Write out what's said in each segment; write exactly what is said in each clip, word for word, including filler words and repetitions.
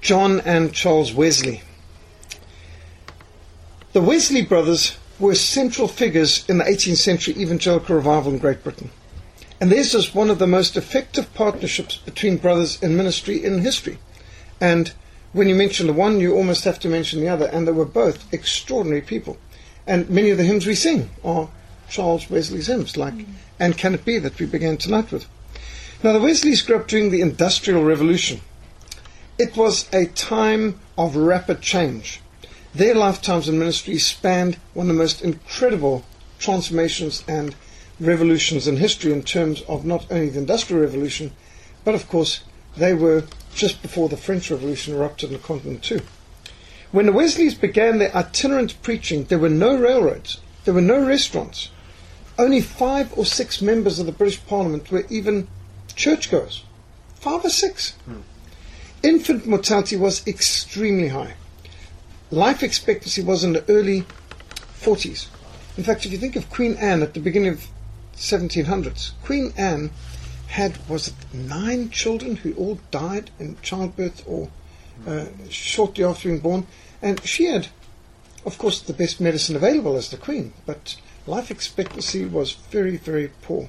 John and Charles Wesley. The Wesley brothers were central figures in the eighteenth century evangelical revival in Great Britain. And theirs was one of the most effective partnerships between brothers in ministry in history. And when you mention the one, you almost have to mention the other. And they were both extraordinary people. And many of the hymns we sing are Charles Wesley's hymns, like mm. And Can It Be, that we began tonight with. Now, the Wesleys grew up during the Industrial Revolution. It was a time of rapid change. Their lifetimes in ministry spanned one of the most incredible transformations and revolutions in history in terms of not only the Industrial Revolution, but of course they were just before the French Revolution erupted on the continent too. When the Wesleys began their itinerant preaching, there were no railroads, there were no restaurants. Only five or six members of the British Parliament were even churchgoers. Five or six. Hmm. Infant mortality was extremely high. Life expectancy was in the early forties. In fact, if you think of Queen Anne at the beginning of seventeen hundreds, Queen Anne had, was it nine children who all died in childbirth or uh, shortly after being born. And she had, of course, the best medicine available as the Queen, but life expectancy was very, very poor.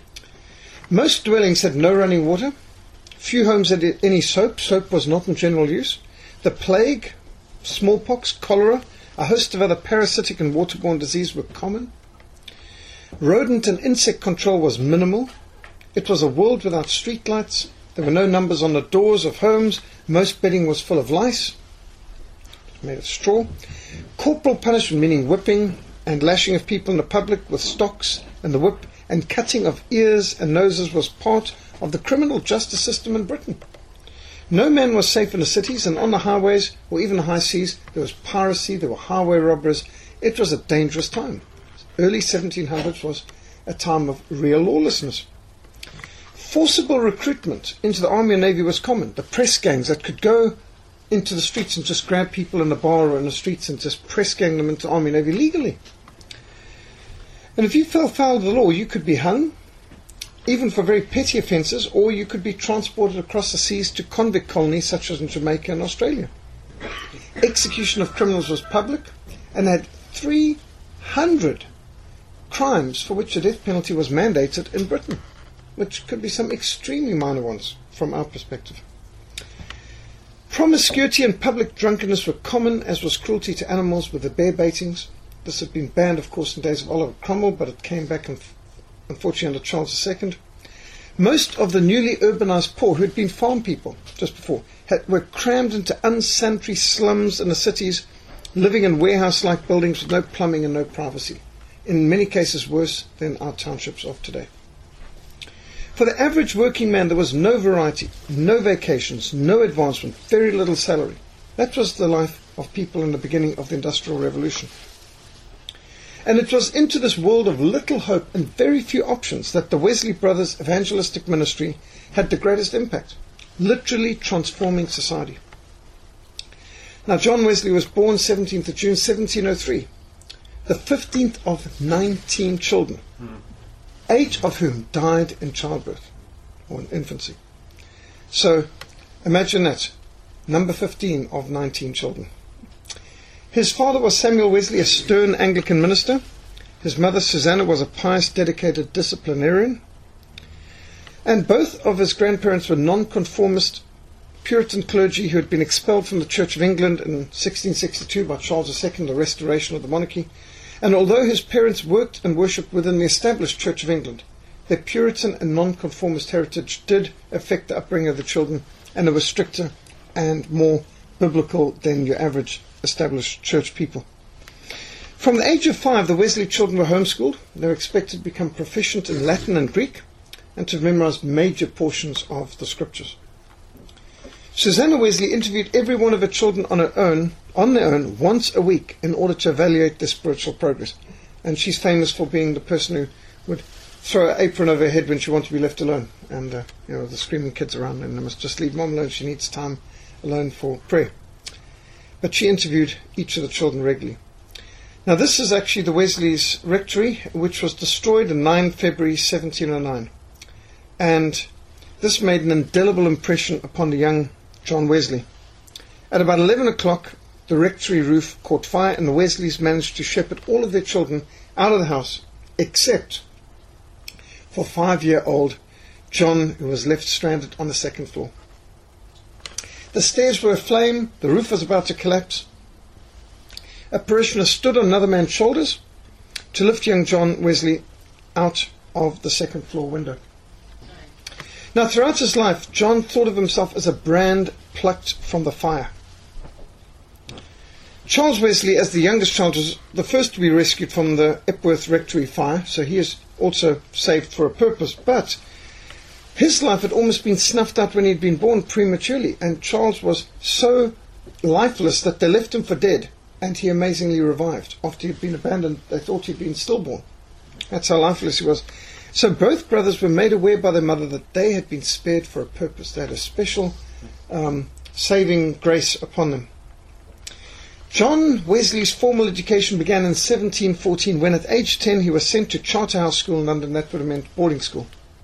Most dwellings had no running water. Few homes had any soap. Soap was not in general use. The plague, smallpox, cholera, a host of other parasitic and waterborne diseases were common. Rodent and insect control was minimal. It was a world without streetlights. There were no numbers on the doors of homes. Most bedding was full of lice, made of straw. Corporal punishment, meaning whipping and lashing of people in the public with stocks and the whip, and cutting of ears and noses was part of the criminal justice system in Britain. No man was safe in the cities, and on the highways or even the high seas there was piracy, there were highway robberies. It was a dangerous time. Early seventeen hundreds was a time of real lawlessness. Forcible recruitment into the army and navy was common. The press gangs that could go into the streets and just grab people in the bar or in the streets and just press gang them into the army and navy legally. And if you fell foul of the law, you could be hung, even for very petty offences, or you could be transported across the seas to convict colonies such as in Jamaica and Australia. Execution of criminals was public and had three hundred crimes for which the death penalty was mandated in Britain, which could be some extremely minor ones from our perspective. Promiscuity and public drunkenness were common, as was cruelty to animals with the bear baitings. This had been banned, of course, in days of Oliver Cromwell, but it came back, unfortunately, under Charles the Second. Most of the newly urbanized poor, who had been farm people just before, had, were crammed into unsanitary slums in the cities, living in warehouse-like buildings with no plumbing and no privacy. In many cases worse than our townships of today. For the average working man, there was no variety, no vacations, no advancement, very little salary. That was the life of people in the beginning of the Industrial Revolution. And it was into this world of little hope and very few options that the Wesley Brothers' evangelistic ministry had the greatest impact, literally transforming society. Now, John Wesley was born seventeenth of June seventeen oh three, the fifteenth of nineteen children, hmm. eight of whom died in childbirth or in infancy. So imagine that, number fifteen of nineteen children. His father was Samuel Wesley, a stern Anglican minister. His mother, Susanna, was a pious, dedicated disciplinarian. And both of his grandparents were nonconformist Puritan clergy who had been expelled from the Church of England in sixteen sixty-two by Charles the Second, the restoration of the monarchy. And although his parents worked and worshipped within the established Church of England, their Puritan and nonconformist heritage did affect the upbringing of the children, and they were stricter and more biblical than your average established church people. From the age of five, the Wesley children were homeschooled. They were expected to become proficient in Latin and Greek and to memorize major portions of the scriptures. Susanna Wesley interviewed every one of her children on her own, on their own, once a week in order to evaluate their spiritual progress. And she's famous for being the person who would throw an apron over her head when she wanted to be left alone. And, uh, you know, the screaming kids around, and they must just leave mom alone. She needs time alone for prayer. But she interviewed each of the children regularly. Now, this is actually the Wesley's rectory, which was destroyed on the ninth of February seventeen oh nine. And this made an indelible impression upon the young John Wesley. At about eleven o'clock, the rectory roof caught fire and the Wesleys managed to shepherd all of their children out of the house, except for five-year-old John, who was left stranded on the second floor. The stairs were aflame, the roof was about to collapse. A parishioner stood on another man's shoulders to lift young John Wesley out of the second floor window. Now, throughout his life, John thought of himself as a brand plucked from the fire. Charles Wesley, as the youngest child, was the first to be rescued from the Epworth Rectory fire, so he is also saved for a purpose. But his life had almost been snuffed out when he had been born prematurely, and Charles was so lifeless that they left him for dead, and he amazingly revived. After he had been abandoned, they thought he had been stillborn. That's how lifeless he was. So both brothers were made aware by their mother that they had been spared for a purpose. They had a special um, saving grace upon them. John Wesley's formal education began in seventeen fourteen, when at age ten he was sent to Charterhouse School in London. That would have meant boarding school.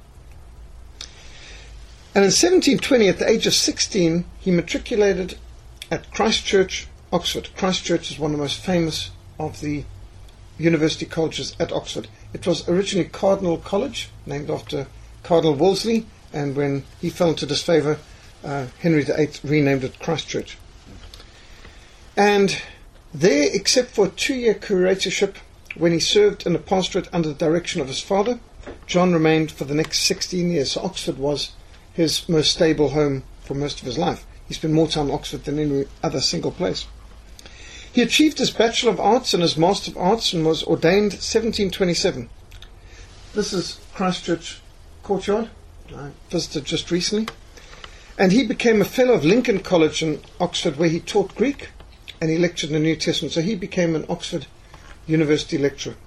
And in seventeen twenty, at the age of sixteen, he matriculated at Christ Church, Oxford. Christ Church is one of the most famous of the university colleges at Oxford. It was originally Cardinal College, named after Cardinal Wolsey, and when he fell into disfavour, uh, Henry the Eighth renamed it Christ Church. And there, except for a two-year curatorship, when he served in the pastorate under the direction of his father, John remained for the next sixteen years. So Oxford was his most stable home for most of his life. He spent more time in Oxford than any other single place. He achieved his Bachelor of Arts and his Master of Arts and was ordained seventeen twenty-seven. This is Christchurch Courtyard. I visited just recently. And he became a Fellow of Lincoln College in Oxford, where he taught Greek and he lectured in the New Testament. So he became an Oxford University lecturer.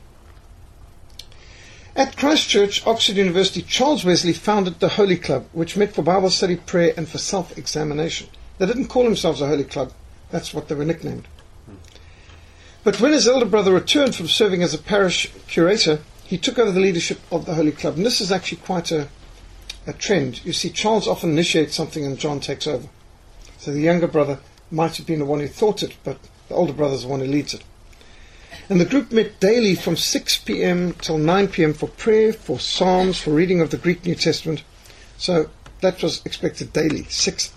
At Christ Church, Oxford University, Charles Wesley founded the Holy Club, which met for Bible study, prayer, and for self-examination. They didn't call themselves a Holy Club. That's what they were nicknamed. But when his elder brother returned from serving as a parish curator, he took over the leadership of the Holy Club. And this is actually quite a, a trend. You see, Charles often initiates something and John takes over. So the younger brother might have been the one who thought it, but the older brother is the one who leads it. And the group met daily from six p.m. till nine p.m. for prayer, for psalms, for reading of the Greek New Testament. So that was expected daily, six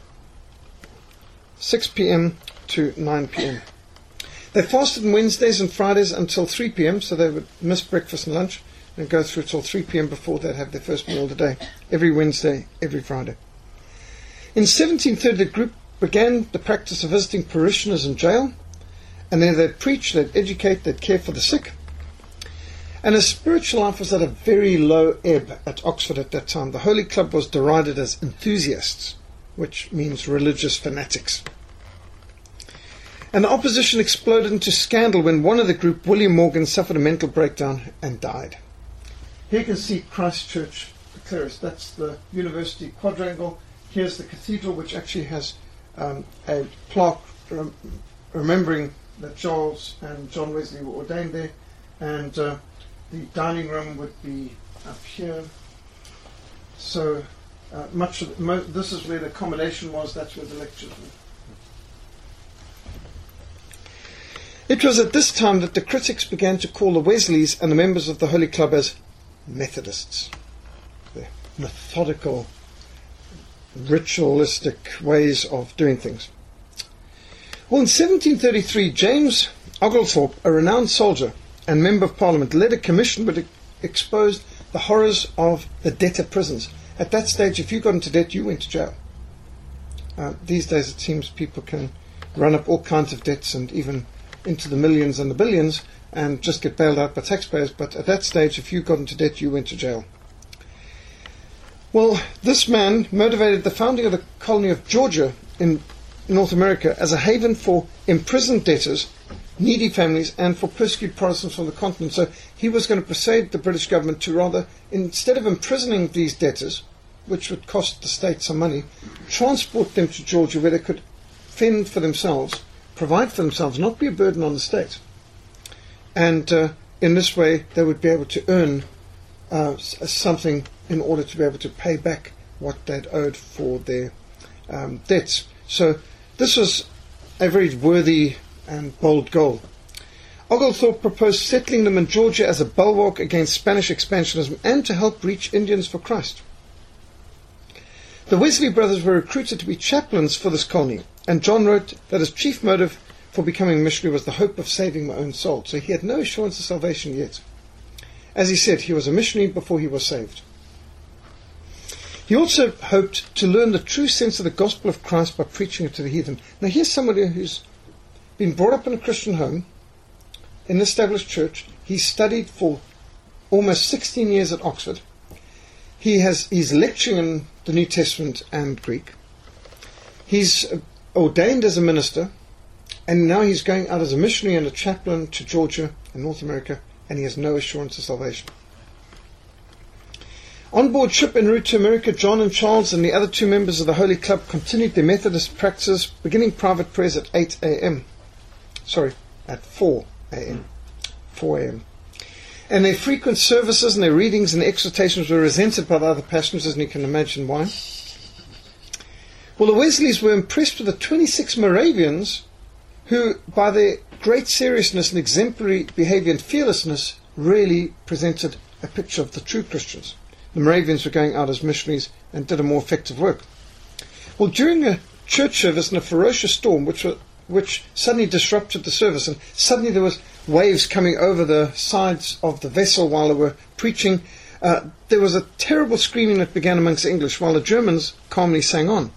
p.m. to nine p.m. They fasted on Wednesdays and Fridays until three p.m., so they would miss breakfast and lunch and go through till three p.m. before they'd have their first meal of the day, every Wednesday, every Friday. In seventeen thirty, the group began the practice of visiting parishioners in jail, and then they'd preach, they'd educate, they'd care for the sick. And his spiritual life was at a very low ebb at Oxford at that time. The Holy Club was derided as enthusiasts, which means religious fanatics. And the opposition exploded into scandal when one of the group, William Morgan, suffered a mental breakdown and died. Here you can see Christ Church, the clearest. That's the university quadrangle. Here's the cathedral, which actually has um, a plaque rem- remembering that Charles and John Wesley were ordained there. And uh, the dining room would be up here. So uh, much of the, mo- this is where the accommodation was. That's where the lectures were. It was at this time that the critics began to call the Wesleys and the members of the Holy Club as Methodists. They're methodical, ritualistic ways of doing things. Well, in seventeen thirty-three, James Oglethorpe, a renowned soldier and member of Parliament, led a commission which exposed the horrors of the debtor prisons. At that stage, if you got into debt, you went to jail. Uh, these days, it seems people can run up all kinds of debts and even into the millions and the billions and just get bailed out by taxpayers. But at that stage, if you got into debt, you went to jail. Well, this man motivated the founding of the colony of Georgia in North America as a haven for imprisoned debtors, needy families, and for persecuted Protestants from the continent. So he was going to persuade the British government to rather, instead of imprisoning these debtors, which would cost the state some money, transport them to Georgia where they could fend for themselves, provide for themselves, not be a burden on the state. And uh, in this way, they would be able to earn uh, something in order to be able to pay back what they'd owed for their um, debts. So this was a very worthy and bold goal. Oglethorpe proposed settling them in Georgia as a bulwark against Spanish expansionism and to help reach Indians for Christ. The Wesley brothers were recruited to be chaplains for this colony, and John wrote that his chief motive for becoming a missionary was the hope of saving my own soul. So he had no assurance of salvation yet. As he said, he was a missionary before he was saved. He also hoped to learn the true sense of the gospel of Christ by preaching it to the heathen. Now here's somebody who's been brought up in a Christian home, in an established church. He studied for almost sixteen years at Oxford. He has, he's lecturing in the New Testament and Greek. He's ordained as a minister, and now he's going out as a missionary and a chaplain to Georgia and North America, and he has no assurance of salvation. On board ship en route to America, John and Charles and the other two members of the Holy Club continued their Methodist practices, beginning private prayers at eight a.m. Sorry, at four a.m. four a.m. And their frequent services and their readings and exhortations were resented by the other passengers, and you can imagine why. Well, the Wesleys were impressed with the twenty-six Moravians who, by their great seriousness and exemplary behavior and fearlessness, really presented a picture of the true Christians. The Moravians were going out as missionaries and did a more effective work. Well, during a church service and a ferocious storm, which were, which suddenly disrupted the service, and suddenly there was waves coming over the sides of the vessel while they were preaching, uh, there was a terrible screaming that began amongst the English, while the Germans calmly sang on.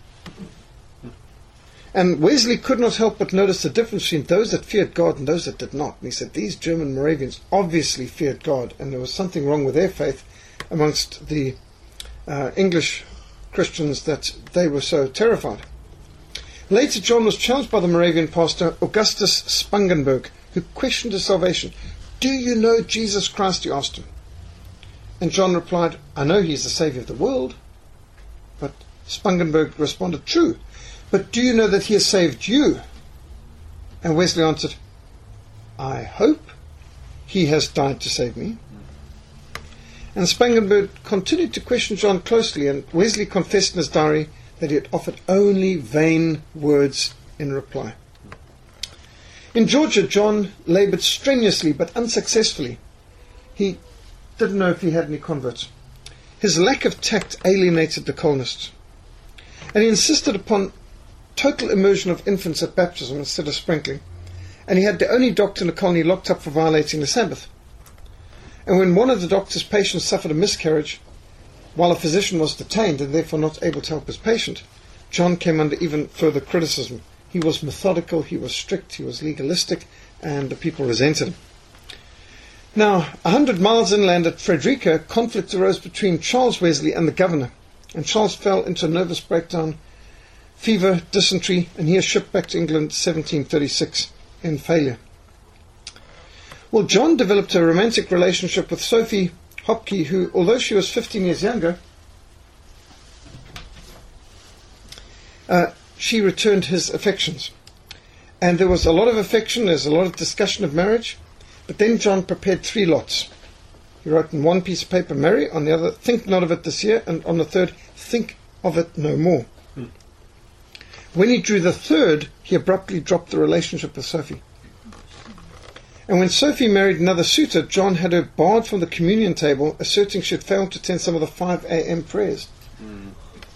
And Wesley could not help but notice the difference between those that feared God and those that did not. And he said these German Moravians obviously feared God, and there was something wrong with their faith amongst the uh, English Christians that they were so terrified. Later, John was challenged by the Moravian pastor Augustus Spangenberg, who questioned his salvation. "Do you know Jesus Christ?" he asked him. And John replied, "I know he is the Saviour of the world." But Spangenberg responded, "True, but do you know that he has saved you?" And Wesley answered, "I hope he has died to save me." And Spangenberg continued to question John closely, and Wesley confessed in his diary that he had offered only vain words in reply. In Georgia, John laboured strenuously but unsuccessfully. He didn't know if he had any converts. His lack of tact alienated the colonists, and he insisted upon total immersion of infants at baptism instead of sprinkling, and he had the only doctor in the colony locked up for violating the Sabbath. And when one of the doctor's patients suffered a miscarriage, while a physician was detained and therefore not able to help his patient, John came under even further criticism. He was methodical, he was strict, he was legalistic, and the people resented him. Now, a hundred miles inland at Frederica, conflict arose between Charles Wesley and the governor, and Charles fell into a nervous breakdown, fever, dysentery, and he is shipped back to England seventeen thirty-six in failure. Well, John developed a romantic relationship with Sophie Hopke, who, although she was fifteen years younger, uh, she returned his affections. And there was a lot of affection, there's a lot of discussion of marriage, but then John prepared three lots. He wrote on one piece of paper, "Marry," on the other, "Think not of it this year," and on the third, "Think of it no more." Hmm. When he drew the third, he abruptly dropped the relationship with Sophie. And when Sophie married another suitor, John had her barred from the communion table, asserting she had failed to attend some of the five a.m. prayers. Mm.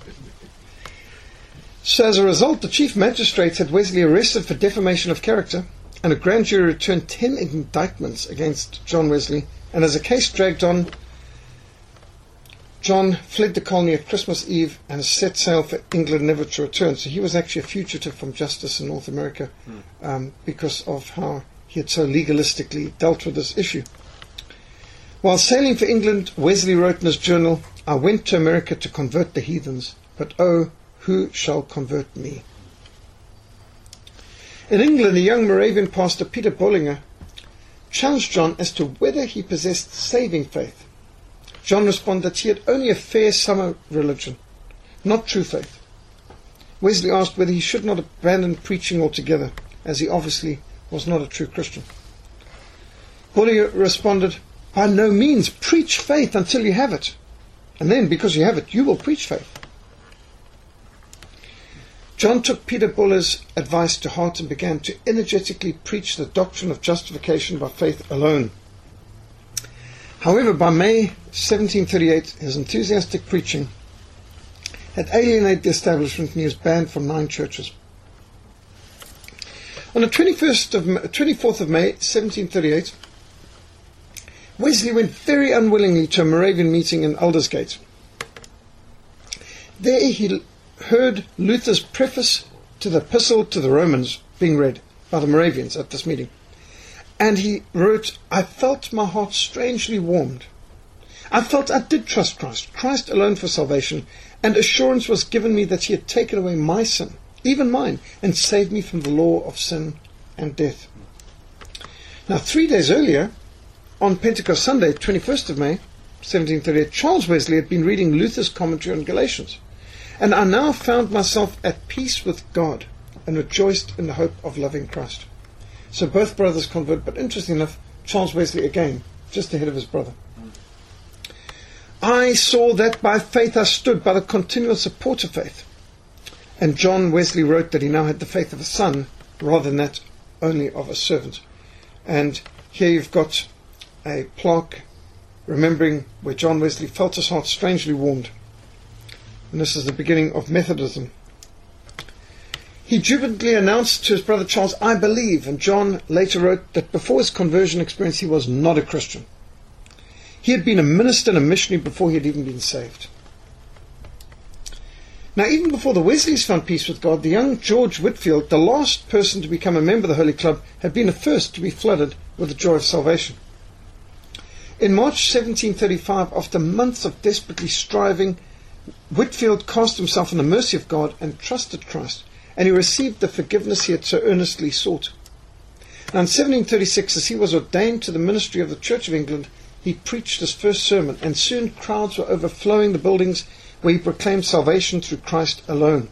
So as a result, the chief magistrate had Wesley arrested for defamation of character, and a grand jury returned ten indictments against John Wesley, and as the case dragged on, John fled the colony at Christmas Eve and set sail for England, never to return. So he was actually a fugitive from justice in North America mm. um, because of how he had so legalistically dealt with this issue. While sailing for England, Wesley wrote in his journal, "I went to America to convert the heathens, but oh, who shall convert me?" In England, a young Moravian pastor, Peter Bollinger, challenged John as to whether he possessed saving faith. John responded that he had only a fair summer religion, not true faith. Wesley asked whether he should not abandon preaching altogether, as he obviously was not a true Christian. Bollinger responded, "By no means, preach faith until you have it. And then, because you have it, you will preach faith." John took Peter Buller's advice to heart and began to energetically preach the doctrine of justification by faith alone. However, by May seventeen thirty-eight, his enthusiastic preaching had alienated the establishment and he was banned from nine churches. On the twenty-first of, twenty-fourth of May seventeen thirty-eight, Wesley went very unwillingly to a Moravian meeting in Aldersgate. There he heard Luther's preface to the Epistle to the Romans being read by the Moravians at this meeting. And he wrote, "I felt my heart strangely warmed. I felt I did trust Christ, Christ alone for salvation, and assurance was given me that he had taken away my sin, even mine, and saved me from the law of sin and death." Now, three days earlier, on Pentecost Sunday, twenty-first of May, seventeen thirty-eight, Charles Wesley had been reading Luther's commentary on Galatians. "And I now found myself at peace with God and rejoiced in the hope of loving Christ." So both brothers convert, but interesting enough, Charles Wesley again, just ahead of his brother. "I saw that by faith I stood, by the continual support of faith." And John Wesley wrote that he now had the faith of a son, rather than that only of a servant. And here you've got a plaque remembering where John Wesley felt his heart strangely warmed. And this is the beginning of Methodism. He jubilantly announced to his brother Charles, "I believe," and John later wrote that before his conversion experience he was not a Christian. He had been a minister and a missionary before he had even been saved. Now, even before the Wesleys found peace with God, the young George Whitefield, the last person to become a member of the Holy Club, had been the first to be flooded with the joy of salvation. In March seventeen thirty-five, after months of desperately striving, Whitefield cast himself on the mercy of God and trusted Christ, and he received the forgiveness he had so earnestly sought. Now in seventeen thirty-six, as he was ordained to the ministry of the Church of England, he preached his first sermon, and soon crowds were overflowing the buildings where he proclaimed salvation through Christ alone.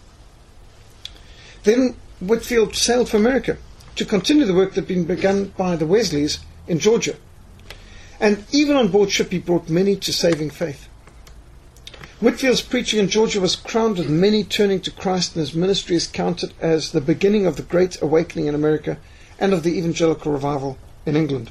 Then Whitefield sailed for America to continue the work that had been begun by the Wesleys in Georgia. And even on board ship he brought many to saving faith. Whitefield's preaching in Georgia was crowned with many turning to Christ, and his ministry is counted as the beginning of the Great Awakening in America and of the Evangelical Revival in England.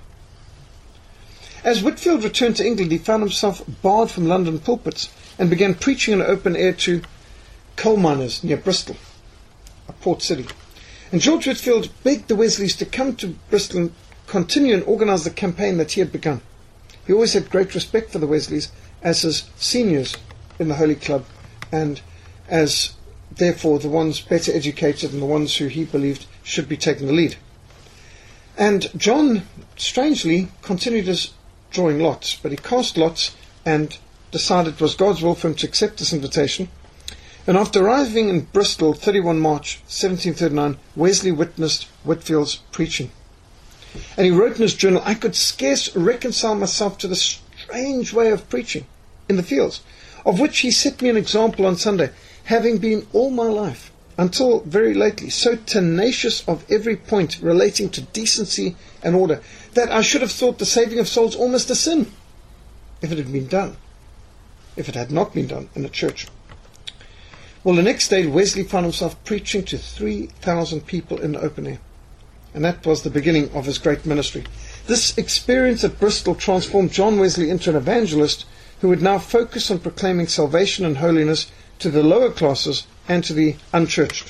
As Whitefield returned to England, he found himself barred from London pulpits and began preaching in open air to coal miners near Bristol, a port city. And George Whitefield begged the Wesleys to come to Bristol and continue and organize the campaign that he had begun. He always had great respect for the Wesleys as his seniors in the Holy Club, and as therefore the ones better educated and the ones who he believed should be taking the lead. And John, strangely, continued his drawing lots, but he cast lots and decided it was God's will for him to accept this invitation. And after arriving in Bristol, thirty-first of March seventeen thirty-nine, Wesley witnessed Whitefield's preaching. And he wrote in his journal, "I could scarce reconcile myself to the strange way of preaching in the fields, of which he set me an example on Sunday, having been all my life, until very lately, so tenacious of every point relating to decency and order, that I should have thought the saving of souls almost a sin, if it had been done, if it had not been done in a church." Well, the next day Wesley found himself preaching to three thousand people in the open air. And that was the beginning of his great ministry. This experience at Bristol transformed John Wesley into an evangelist who would now focus on proclaiming salvation and holiness to the lower classes and to the unchurched.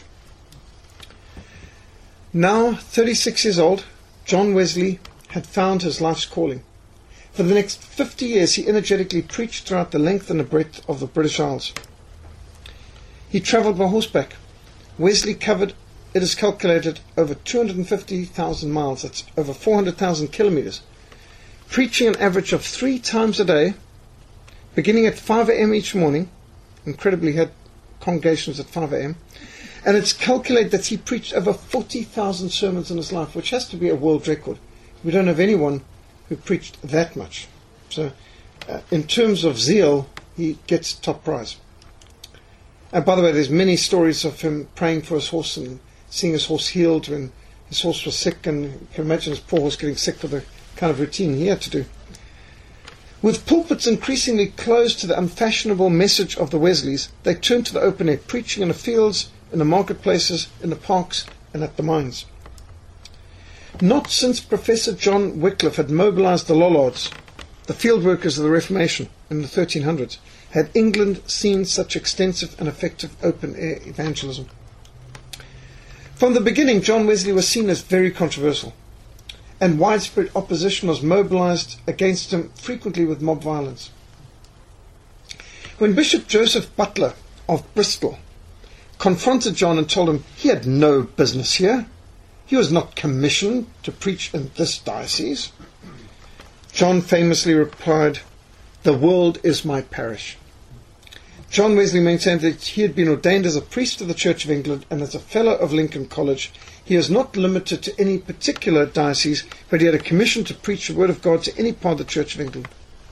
Now, thirty-six years old, John Wesley had found his life's calling. For the next fifty years, he energetically preached throughout the length and the breadth of the British Isles. He travelled by horseback. Wesley covered, it is calculated, over two hundred fifty thousand miles. That's over four hundred thousand kilometers. Preaching an average of three times a day, beginning at five a.m. each morning. Incredibly, he had congregations at five a.m. And it's calculated that he preached over forty thousand sermons in his life, which has to be a world record. We don't have anyone who preached that much. So, uh, in terms of zeal, he gets top prize. And by the way, there's many stories of him praying for his horse and seeing his horse healed when his horse was sick, and you can imagine his poor horse getting sick with the kind of routine he had to do. With pulpits increasingly closed to the unfashionable message of the Wesleys, they turned to the open air, preaching in the fields in the marketplaces, in the parks, and at the mines. Not since Professor John Wycliffe had mobilized the Lollards, the field workers of the Reformation in the thirteen hundreds, had England seen such extensive and effective open-air evangelism. From the beginning, John Wesley was seen as very controversial, and widespread opposition was mobilized against him, frequently with mob violence. When Bishop Joseph Butler of Bristol confronted John and told him he had no business here, he was not commissioned to preach in this diocese, John famously replied, "The world is my parish." John Wesley maintained that he had been ordained as a priest of the Church of England and as a fellow of Lincoln College. He is not limited to any particular diocese, but he had a commission to preach the word of God to any part of the Church of England.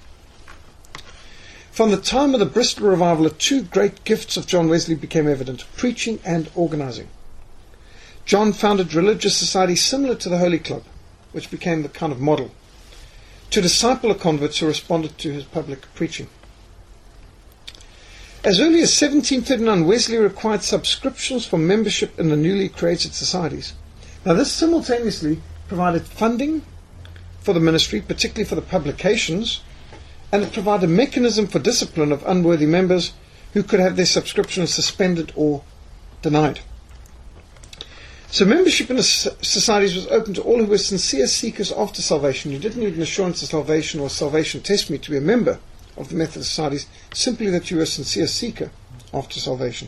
From the time of the Bristol Revival, the two great gifts of John Wesley became evident: preaching and organizing. John founded religious societies similar to the Holy Club, which became the kind of model, to disciple the converts who responded to his public preaching. As early as seventeen thirty-nine, Wesley required subscriptions for membership in the newly created societies. Now, this simultaneously provided funding for the ministry, particularly for the publications, and it provided a mechanism for discipline of unworthy members who could have their subscriptions suspended or denied. So membership in the societies was open to all who were sincere seekers after salvation. You didn't need an assurance of salvation or a salvation testimony to be a member of the Methodist societies, simply that you were a sincere seeker after salvation.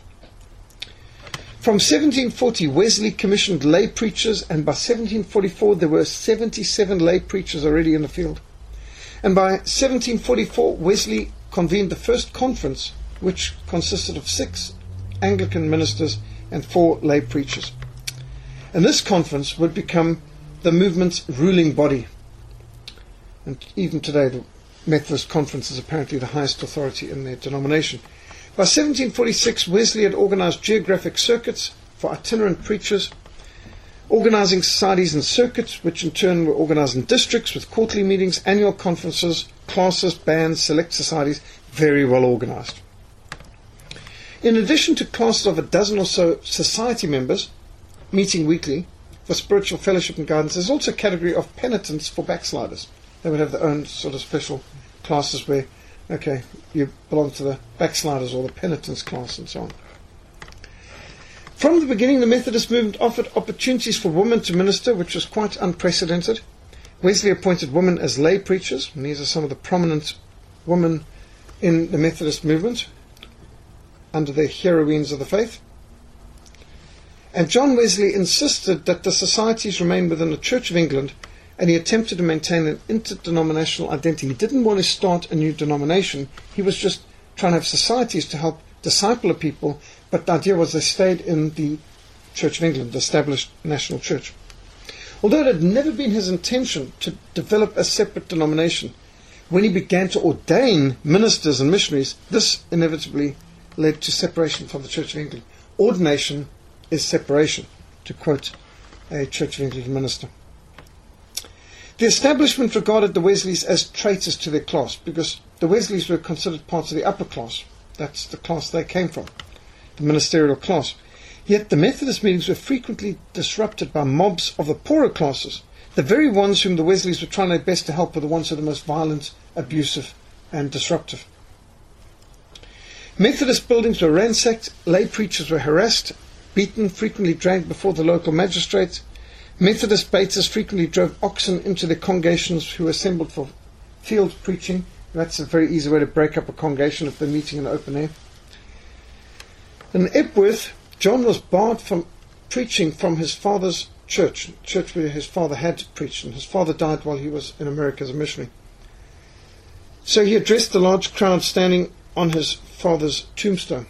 From seventeen forty, Wesley commissioned lay preachers, and by seventeen forty-four there were seventy-seven lay preachers already in the field. And by seventeen forty-four, Wesley convened the first conference, which consisted of six Anglican ministers and four lay preachers. And this conference would become the movement's ruling body. And even today, the Methodist Conference is apparently the highest authority in their denomination. By seventeen forty-six, Wesley had organized geographic circuits for itinerant preachers, organizing societies and circuits, which in turn were organized in districts with quarterly meetings, annual conferences, classes, bands, select societies, very well organized. In addition to classes of a dozen or so society members, meeting weekly for spiritual fellowship and guidance, there's also a category of penitents for backsliders. They would have their own sort of special classes where, okay, you belong to the backsliders or the penitents class and so on. From the beginning, the Methodist movement offered opportunities for women to minister, which was quite unprecedented. Wesley appointed women as lay preachers, and these are some of the prominent women in the Methodist movement under the heroines of the faith. And John Wesley insisted that the societies remain within the Church of England, and he attempted to maintain an interdenominational identity. He didn't want to start a new denomination. He was just trying to have societies to help disciple the people, but the idea was they stayed in the Church of England, the established national church. Although it had never been his intention to develop a separate denomination, when he began to ordain ministers and missionaries, this inevitably led to separation from the Church of England. Ordination is separation, to quote a Church of England minister. The establishment regarded the Wesleys as traitors to their class, because the Wesleys were considered parts of the upper class. That's the class they came from, the ministerial class. Yet the Methodist meetings were frequently disrupted by mobs of the poorer classes. The very ones whom the Wesleys were trying their best to help were the ones who were the most violent, abusive, and disruptive. Methodist buildings were ransacked, lay preachers were harassed, beaten, frequently dragged before the local magistrates. Methodist baiters frequently drove oxen into their congregations who assembled for field preaching. That's a very easy way to break up a congregation if they're meeting in the open air. In Epworth, John was barred from preaching from his father's church, church where his father had preached, and his father died while he was in America as a missionary. So he addressed the large crowd standing on his father's tombstone.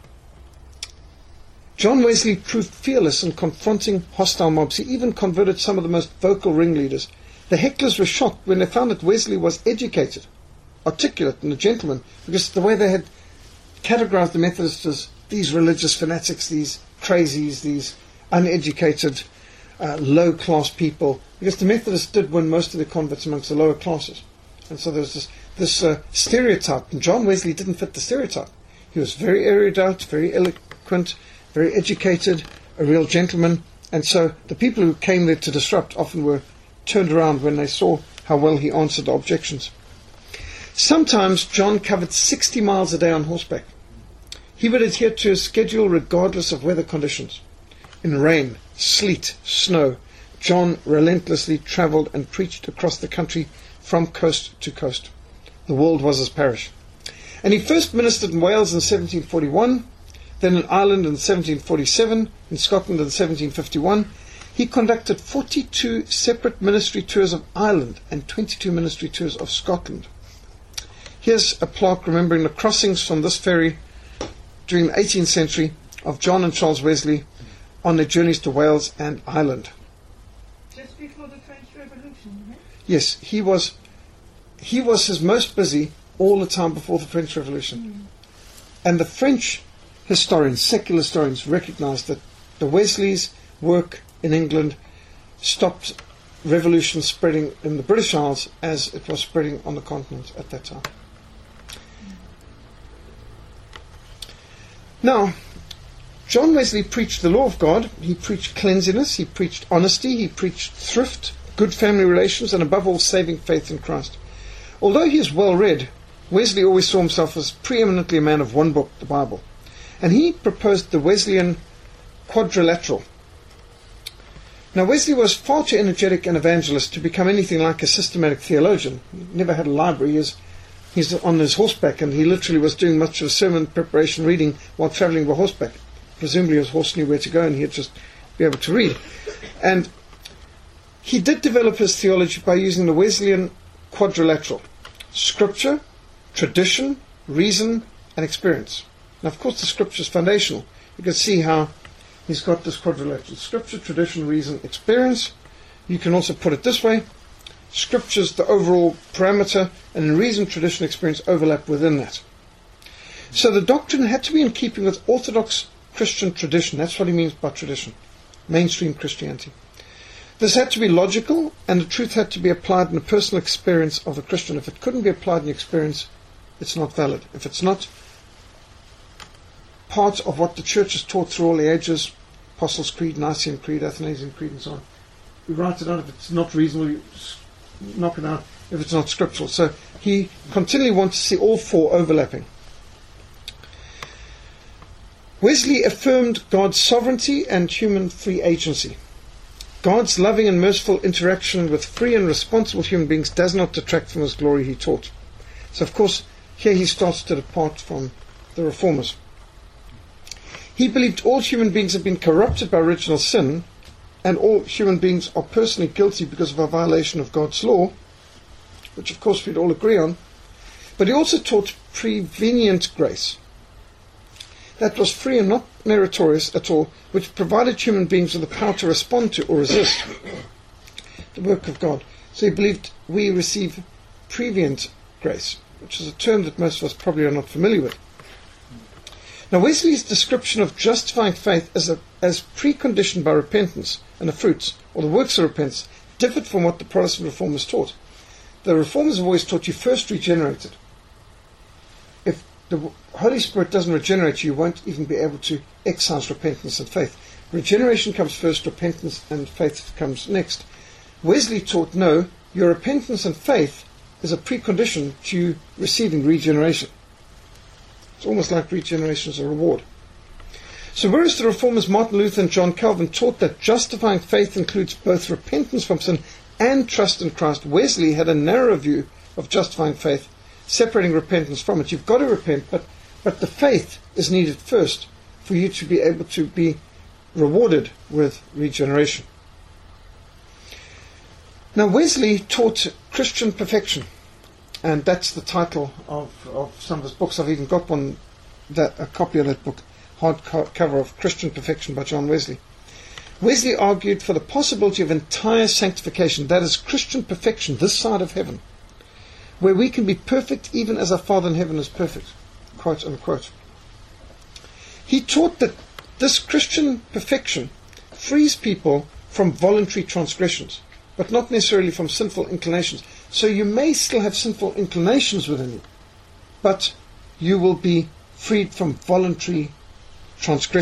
John Wesley proved fearless in confronting hostile mobs. He even converted some of the most vocal ringleaders. The hecklers were shocked when they found that Wesley was educated, articulate, and a gentleman, because the way they had categorized the Methodists as these religious fanatics, these crazies, these uneducated, uh, low-class people, because the Methodists did win most of the converts amongst the lower classes. And so there was this, this uh, stereotype, and John Wesley didn't fit the stereotype. He was very erudite, very eloquent, very educated, a real gentleman, and so the people who came there to disrupt often were turned around when they saw how well he answered the objections. Sometimes John covered sixty miles a day on horseback. He would adhere to his schedule regardless of weather conditions. In rain, sleet, snow, John relentlessly travelled and preached across the country from coast to coast. The world was his parish. And he first ministered in Wales in seventeen forty-one, then in Ireland in seventeen forty-seven, in Scotland in seventeen fifty-one. He conducted forty-two separate ministry tours of Ireland and twenty-two ministry tours of Scotland. Here's a plaque remembering the crossings from this ferry during the eighteenth century of John and Charles Wesley on their journeys to Wales and Ireland. Just before the French Revolution, isn't it? Yes, he was he was his most busy all the time before the French Revolution. Mm. And the French historians, secular historians, recognized that the Wesleys' work in England stopped revolution spreading in the British Isles as it was spreading on the continent at that time. Now, John Wesley preached the law of God, he preached cleanliness, he preached honesty, he preached thrift, good family relations, and above all, saving faith in Christ. Although he is well read, Wesley always saw himself as preeminently a man of one book, the Bible. And he proposed the Wesleyan quadrilateral. Now, Wesley was far too energetic an evangelist to become anything like a systematic theologian. He never had a library. He is, he's on his horseback, and he literally was doing much of sermon preparation reading while travelling by horseback. Presumably his horse knew where to go, and he'd just be able to read. And he did develop his theology by using the Wesleyan quadrilateral: Scripture, tradition, reason, and experience. Now, of course, the Scripture is foundational. You can see how he's got this quadrilateral: Scripture, tradition, reason, experience. You can also put it this way: Scripture is the overall parameter, and in reason, tradition, experience overlap within that. So the doctrine had to be in keeping with Orthodox Christian tradition. That's what he means by tradition. Mainstream Christianity. This had to be logical, and the truth had to be applied in the personal experience of the Christian. If it couldn't be applied in the experience, it's not valid. If it's not part of what the church has taught through all the ages, Apostles' Creed, Nicene Creed, Athanasian Creed, and so on, we write it out. If it's not reasonable, we knock it out if it's not scriptural. So he continually wants to see all four overlapping. Wesley affirmed God's sovereignty and human free agency. God's loving and merciful interaction with free and responsible human beings does not detract from his glory, he taught. So, of course, here he starts to depart from the reformers. He believed all human beings have been corrupted by original sin, and all human beings are personally guilty because of a violation of God's law, which of course we'd all agree on. But he also taught prevenient grace. That was free and not meritorious at all, which provided human beings with the power to respond to or resist the work of God. So he believed we receive prevenient grace, which is a term that most of us probably are not familiar with. Now, Wesley's description of justifying faith as, a, as preconditioned by repentance and the fruits, or the works of repentance, differed from what the Protestant reformers taught. The reformers have always taught you first regenerated. If the Holy Spirit doesn't regenerate you, you won't even be able to exercise repentance and faith. Regeneration comes first, repentance and faith comes next. Wesley taught, no, your repentance and faith is a precondition to you receiving regeneration. It's almost like regeneration is a reward. So whereas the reformers Martin Luther and John Calvin taught that justifying faith includes both repentance from sin and trust in Christ, Wesley had a narrow view of justifying faith, separating repentance from it. You've got to repent, but, but the faith is needed first for you to be able to be rewarded with regeneration. Now, Wesley taught Christian perfection. And that's the title of, of some of his books. I've even got one, that a copy of that book, hardcover of Christian Perfection by John Wesley. Wesley argued for the possibility of entire sanctification, that is Christian perfection, this side of heaven, where we can be perfect even as our Father in heaven is perfect, quote unquote. He taught that this Christian perfection frees people from voluntary transgressions, but not necessarily from sinful inclinations. So you may still have sinful inclinations within you, but you will be freed from voluntary transgression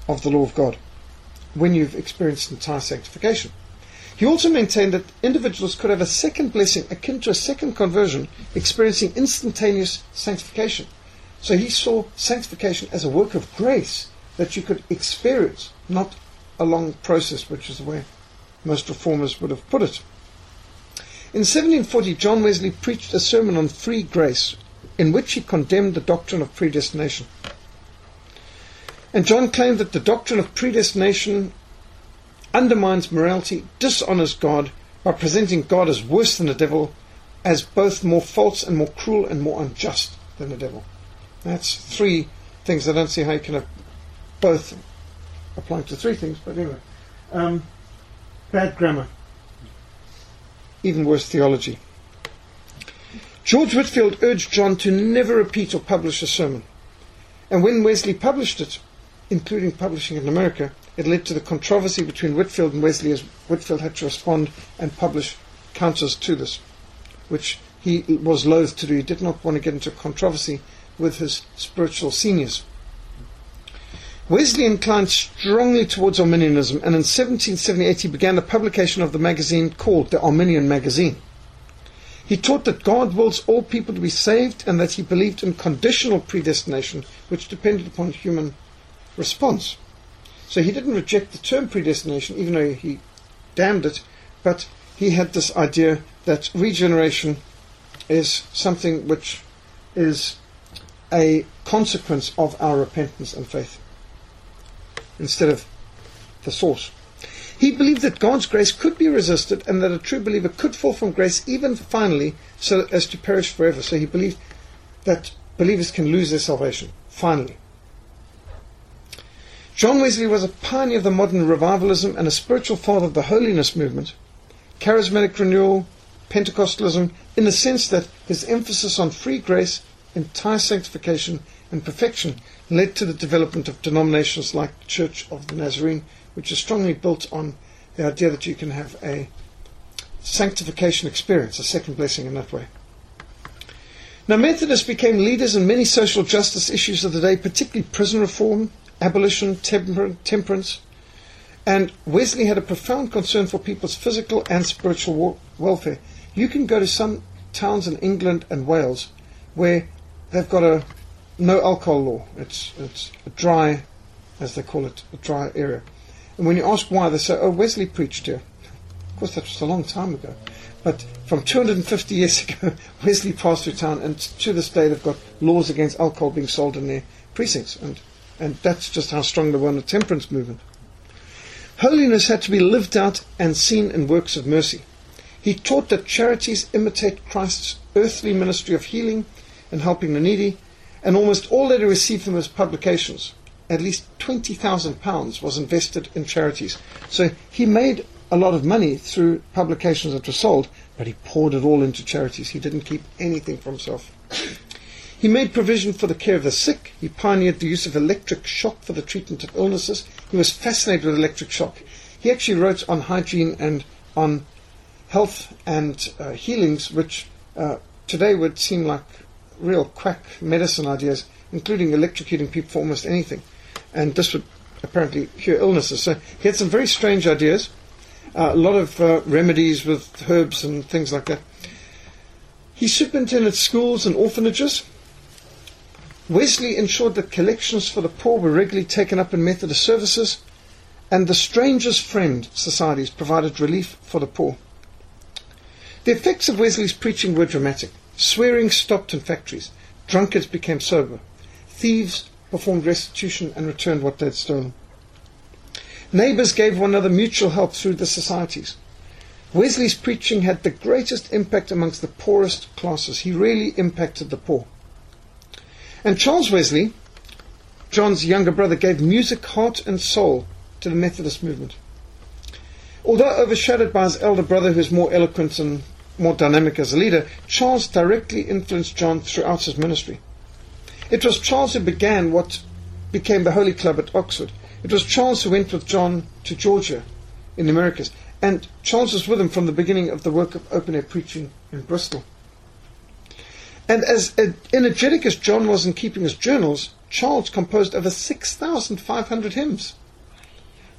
of the law of God when you've experienced entire sanctification. He also maintained that individuals could have a second blessing akin to a second conversion, experiencing instantaneous sanctification. So he saw sanctification as a work of grace that you could experience, not a long process, which is the way most reformers would have put it. In seventeen forty, John Wesley preached a sermon on free grace, in which he condemned the doctrine of predestination. And John claimed that the doctrine of predestination undermines morality, dishonors God by presenting God as worse than the devil, as both more false and more cruel and more unjust than the devil. That's three things. I don't see how you can have both applying to three things, but anyway. Um, bad grammar. Even worse theology. George Whitefield urged John to never repeat or publish a sermon. And when Wesley published it, including publishing it in America, it led to the controversy between Whitefield and Wesley, as Whitefield had to respond and publish counters to this, which he was loath to do. He did not want to get into controversy with his spiritual seniors. Wesley inclined strongly towards Arminianism, and in seventeen seventy-eight he began the publication of the magazine called the Arminian Magazine. He taught that God wills all people to be saved, and that he believed in conditional predestination, which depended upon human response. So he didn't reject the term predestination, even though he damned it, but he had this idea that regeneration is something which is a consequence of our repentance and faith, instead of the source. He believed that God's grace could be resisted, and that a true believer could fall from grace even finally, so as to perish forever. So he believed that believers can lose their salvation, finally. John Wesley was a pioneer of the modern revivalism and a spiritual father of the holiness movement, charismatic renewal, Pentecostalism, in the sense that his emphasis on free grace, entire sanctification, and perfection led to the development of denominations like the Church of the Nazarene, which is strongly built on the idea that you can have a sanctification experience, a second blessing in that way. Now, Methodists became leaders in many social justice issues of the day, particularly prison reform, abolition, temper- temperance, and Wesley had a profound concern for people's physical and spiritual wa- welfare. You can go to some towns in England and Wales where they've got a no alcohol law. It's it's a dry, as they call it, a dry area. And when you ask why, they say, oh, Wesley preached here. Of course, that was a long time ago. But from two hundred fifty years ago, Wesley passed through town, and to this day they've got laws against alcohol being sold in their precincts. And, and that's just how strong they were in the temperance movement. Holiness had to be lived out and seen in works of mercy. He taught that charities imitate Christ's earthly ministry of healing and helping the needy, and almost all that he received from his publications, at least twenty thousand pounds, was invested in charities. So he made a lot of money through publications that were sold, but he poured it all into charities. He didn't keep anything for himself. He made provision for the care of the sick. He pioneered the use of electric shock for the treatment of illnesses. He was fascinated with electric shock. He actually wrote on hygiene and on health and uh, healings, which uh, today would seem like real quack medicine ideas, including electrocuting people for almost anything. And this would apparently cure illnesses. So he had some very strange ideas, uh, a lot of uh, remedies with herbs and things like that. He superintended schools and orphanages. Wesley ensured that collections for the poor were regularly taken up in Methodist services, and the Stranger's Friend societies provided relief for the poor. The effects of Wesley's preaching were dramatic. Swearing stopped in factories. Drunkards became sober. Thieves performed restitution and returned what they had stolen. Neighbours gave one another mutual help through the societies. Wesley's preaching had the greatest impact amongst the poorest classes. He really impacted the poor. And Charles Wesley, John's younger brother, gave music, heart and soul to the Methodist movement. Although overshadowed by his elder brother, who was more eloquent and more dynamic as a leader, Charles directly influenced John throughout his ministry. It was Charles who began what became the Holy Club at Oxford. It was Charles who went with John to Georgia in the Americas. And Charles was with him from the beginning of the work of open-air preaching in Bristol. And as energetic as John was in keeping his journals, Charles composed over six thousand five hundred hymns.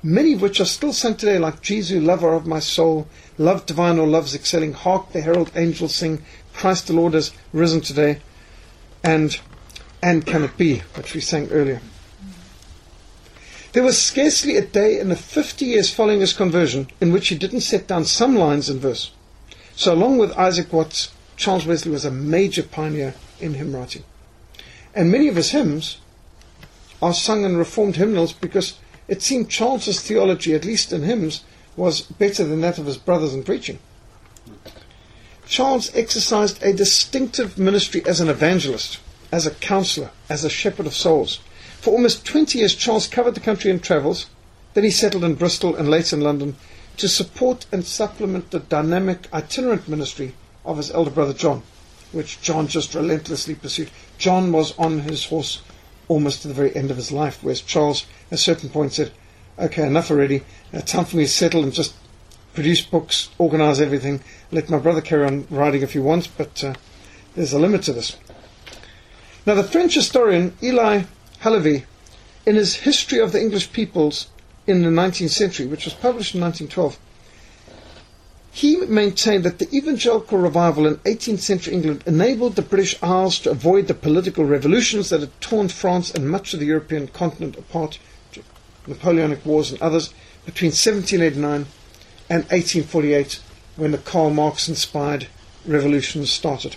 many of which are still sung today, like Jesu, lover of my soul, love divine or love's excelling, hark the herald angels sing, Christ the Lord has risen today, and and can it be, which we sang earlier. There was scarcely a day in the fifty years following his conversion in which he didn't set down some lines in verse. So along with Isaac Watts, Charles Wesley was a major pioneer in hymn writing. And many of his hymns are sung in Reformed hymnals because it seemed Charles's theology, at least in hymns, was better than that of his brothers in preaching. Charles exercised a distinctive ministry as an evangelist, as a counselor, as a shepherd of souls. For almost twenty years, Charles covered the country in travels. Then he settled in Bristol and later in London to support and supplement the dynamic itinerant ministry of his elder brother John, which John just relentlessly pursued. John was on his horse almost to the very end of his life, whereas Charles at a certain point said, okay, enough already, uh, time for me to settle and just produce books, organize everything, let my brother carry on writing if he wants, but uh, there's a limit to this. Now the French historian Eli Halévy, in his History of the English Peoples in the nineteenth century, which was published in nineteen twelve, he maintained that the evangelical revival in eighteenth century England enabled the British Isles to avoid the political revolutions that had torn France and much of the European continent apart, Napoleonic Wars and others, between seventeen eighty-nine and eighteen forty-eight, when the Karl Marx-inspired revolutions started.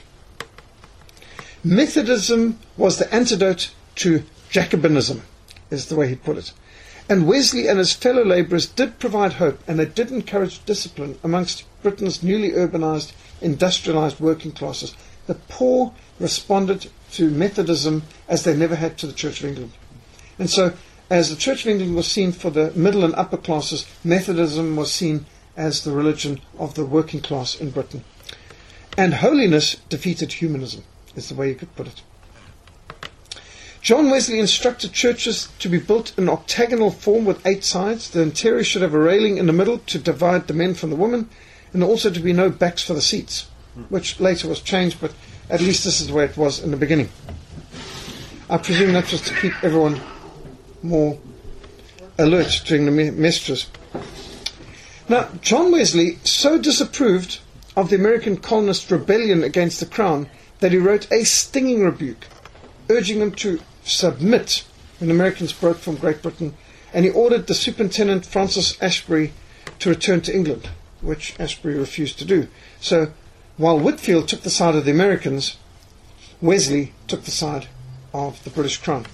Methodism was the antidote to Jacobinism, is the way he put it. And Wesley and his fellow labourers did provide hope, and they did encourage discipline amongst Britain's newly urbanised, industrialised working classes. The poor responded to Methodism as they never had to the Church of England. And so, as the Church of England was seen for the middle and upper classes, Methodism was seen as the religion of the working class in Britain. And holiness defeated humanism, is the way you could put it. John Wesley instructed churches to be built in octagonal form with eight sides. The interior should have a railing in the middle to divide the men from the women, and also to be no backs for the seats, which later was changed, but at least this is the way it was in the beginning. I presume that was to keep everyone more alert during the messages. Now, John Wesley so disapproved of the American colonist rebellion against the crown that he wrote a stinging rebuke, urging them to submit when Americans broke from Great Britain, and he ordered the superintendent Francis Ashbury to return to England, which Ashbury refused to do. So while Whitefield took the side of the Americans, Wesley took the side of the British Crown.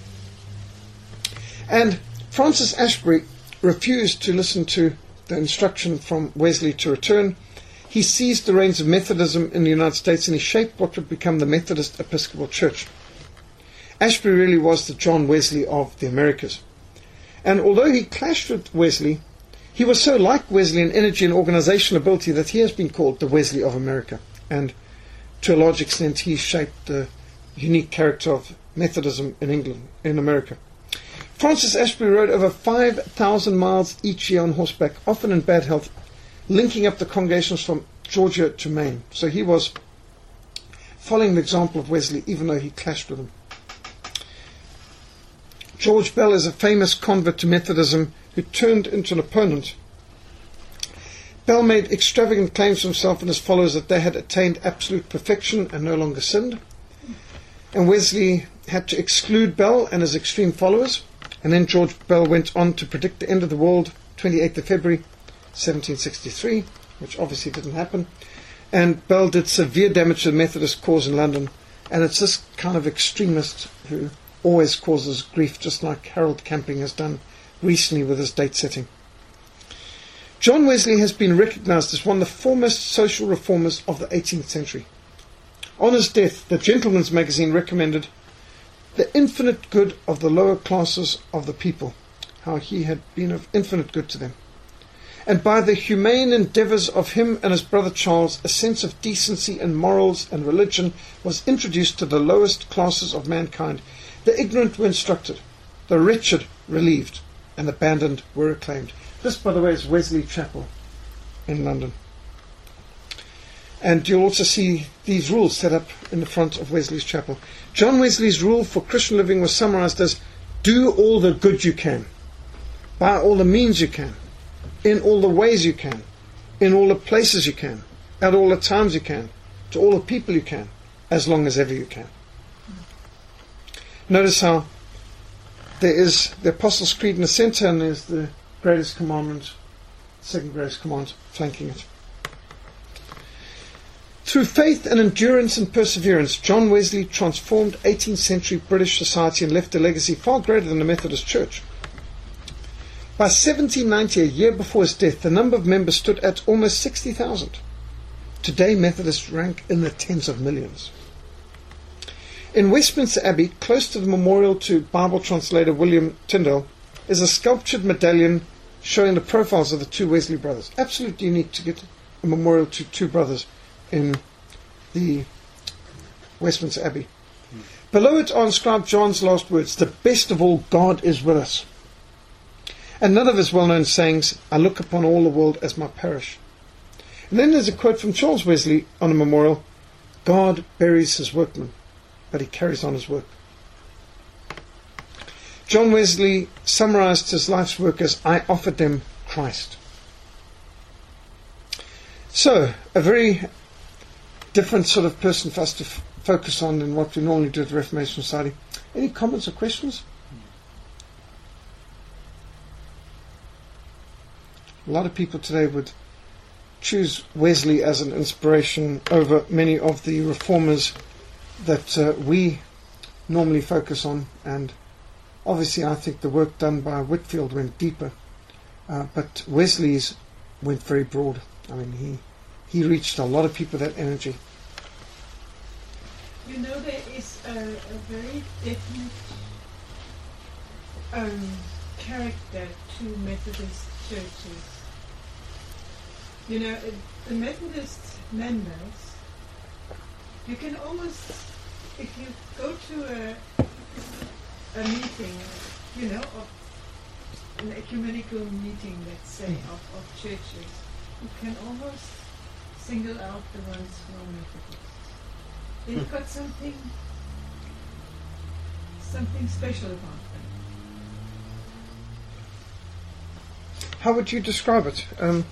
And Francis Ashbury refused to listen to the instruction from Wesley to return. He seized the reins of Methodism in the United States, and he shaped what would become the Methodist Episcopal Church. Ashbury really was the John Wesley of the Americas. And although he clashed with Wesley, he was so like Wesley in energy and organizational ability that he has been called the Wesley of America. And to a large extent, he shaped the unique character of Methodism in England, in America. Francis Ashbury rode over five thousand miles each year on horseback, often in bad health, linking up the congregations from Georgia to Maine. So he was following the example of Wesley, even though he clashed with him. George Bell is a famous convert to Methodism who turned into an opponent. Bell made extravagant claims to himself and his followers that they had attained absolute perfection and no longer sinned. And Wesley had to exclude Bell and his extreme followers. And then George Bell went on to predict the end of the world, twenty-eighth of February, seventeen sixty-three, which obviously didn't happen. And Bell did severe damage to the Methodist cause in London. And it's this kind of extremist who always causes grief, just like Harold Camping has done recently with his date setting. John Wesley has been recognized as one of the foremost social reformers of the eighteenth century. On his death, the Gentleman's Magazine recommended the infinite good of the lower classes of the people, how he had been of infinite good to them. And by the humane endeavours of him and his brother Charles, a sense of decency and morals and religion was introduced to the lowest classes of mankind. The ignorant were instructed, the wretched relieved, and the abandoned were reclaimed. This, by the way, is Wesley Chapel in London. And you'll also see these rules set up in the front of Wesley's chapel. John Wesley's rule for Christian living was summarized as, do all the good you can. by all the means you can, in all the ways you can, in all the places you can, at all the times you can, to all the people you can, as long as ever you can. Notice how there is the Apostles' Creed in the center, and there's the greatest commandment, second greatest commandment, flanking it. Through faith and endurance and perseverance, John Wesley transformed eighteenth century British society and left a legacy far greater than the Methodist Church. By seventeen ninety, a year before his death, the number of members stood at almost sixty thousand. Today, Methodists rank in the tens of millions. In Westminster Abbey, close to the memorial to Bible translator William Tyndale, is a sculptured medallion showing the profiles of the two Wesley brothers. Absolutely unique to get a memorial to two brothers in the Westminster Abbey. Mm. Below it are inscribed John's last words, "The best of all, God is with us." And none of his well-known sayings, "I look upon all the world as my parish." And then there's a quote from Charles Wesley on a memorial, "God buries his workmen, but he carries on his work." John Wesley summarized his life's work as, "I offered them Christ." So, a very different sort of person for us to f- focus on than what we normally do at the Reformation Society. Any comments or questions? A lot of people today would choose Wesley as an inspiration over many of the reformers that uh, we normally focus on, and obviously I think the work done by Whitefield went deeper, uh, but Wesley's went very broad. I mean, he He reached a lot of people with that energy. You know, there is a, a very definite um, character to Methodist churches. You know, uh, the Methodist members, you can almost, if you go to a, a meeting, you know, of an ecumenical meeting, let's say, of, of churches, you can almost single out the ones who are Methodists. They've got something, something special about them. How would you describe it? Um,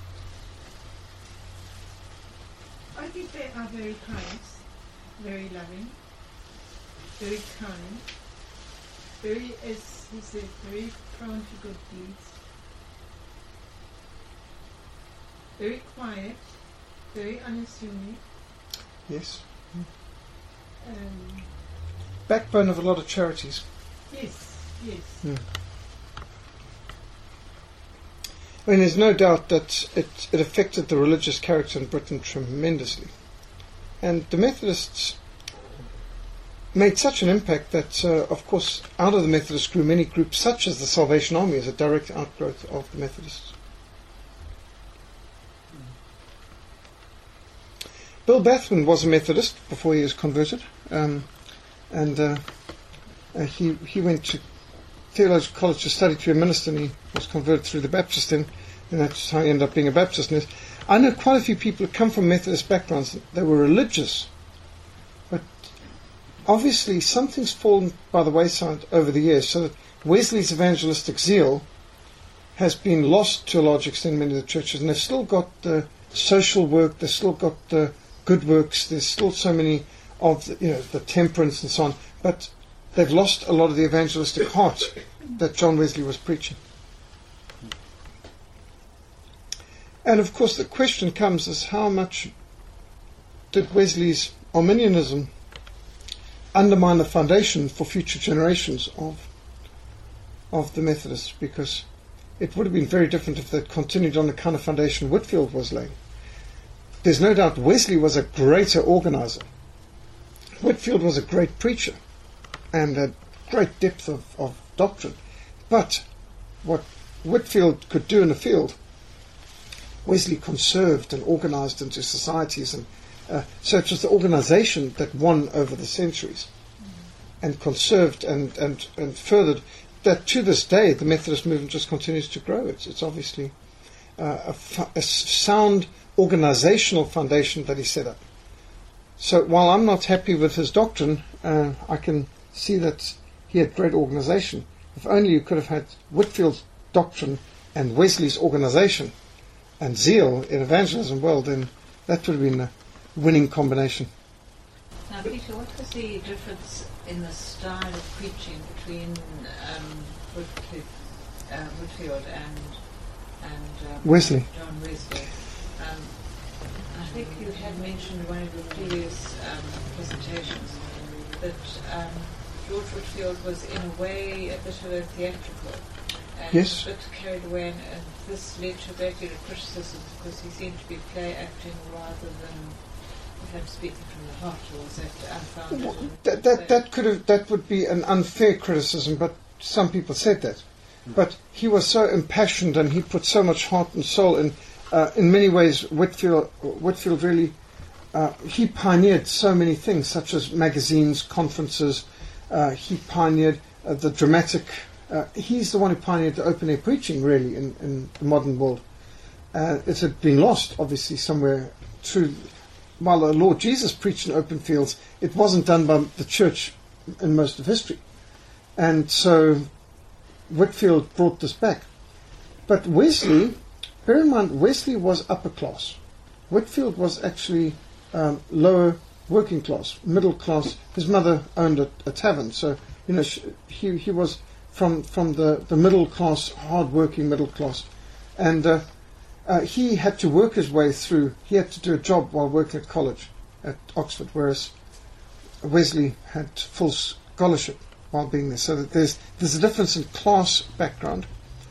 I think they are very kind, very loving, very kind, very, as he said, very prone to good deeds, very quiet, very unassuming. yes. Um, Backbone of a lot of charities. yes, yes. Mm. I mean, there's no doubt that it, it affected the religious character in Britain tremendously. And the Methodists made such an impact that, uh, of course, out of the Methodists grew many groups, such as the Salvation Army, as a direct outgrowth of the Methodists. Bill Bathman was a Methodist before he was converted, um, and uh, uh, he he went to theological college to study to be a minister, and he was converted through the Baptist, and, and that's how he ended up being a Baptist. And I know quite a few people who come from Methodist backgrounds. They were religious, but obviously something's fallen by the wayside over the years, so that Wesley's evangelistic zeal has been lost to a large extent in many of the churches, and they've still got the social work, they've still got the good works, there's still so many of the, you know, the temperance and so on, but they've lost a lot of the evangelistic heart that John Wesley was preaching. And of course the question comes is, how much did Wesley's Arminianism undermine the foundation for future generations of of the Methodists? Because it would have been very different if they'd continued on the kind of foundation Whitefield was laying. There's no doubt Wesley was a greater organizer. Whitefield was a great preacher and a great depth of, of doctrine. But what Whitefield could do in the field, Wesley conserved and organized into societies. And uh, so it was the organization that won over the centuries and conserved and, and, and furthered that. To this day, the Methodist movement just continues to grow. It's, it's obviously uh, a, fu- a sound organizational foundation that he set up. So while I'm not happy with his doctrine, uh, I can see that he had great organization. If only you could have had Whitefield's doctrine and Wesley's organisation and zeal in evangelism, well, then that would have been a winning combination. Now, Peter, what was the difference in the style of preaching between um, Whitfield, uh, Whitfield and and um, Wesley? John Wesley. Um, I think you had mentioned in one of your previous um, presentations that um, George Whitfield was in a way a bit of a theatrical and yes. a bit carried away, and, and this led to a great deal of criticism because he seemed to be play acting rather than perhaps speaking from the heart, or was that unfounded? Well, that, that, that could have that would be an unfair criticism, but some people said that. Mm. But he was so impassioned, and he put so much heart and soul in. Uh, in many ways, Whitfield, Whitfield really uh, he pioneered so many things, such as magazines, conferences. Uh, he pioneered uh, the dramatic. Uh, he's the one who pioneered the open air preaching, really, in, in the modern world. Uh, it had been lost, obviously, somewhere through. While the Lord Jesus preached in open fields, it wasn't done by the church in most of history. And so Whitfield brought this back. But Wesley, bear in mind, Wesley was upper class. Whitfield was actually um, lower working class, middle class. His mother owned a, a tavern, so you know she, he he was from from the, the middle class, hard working middle class, and. Uh, Uh, he had to work his way through. He had to do a job while working at college at Oxford, whereas Wesley had full scholarship while being there. So that there's there's a difference in class background.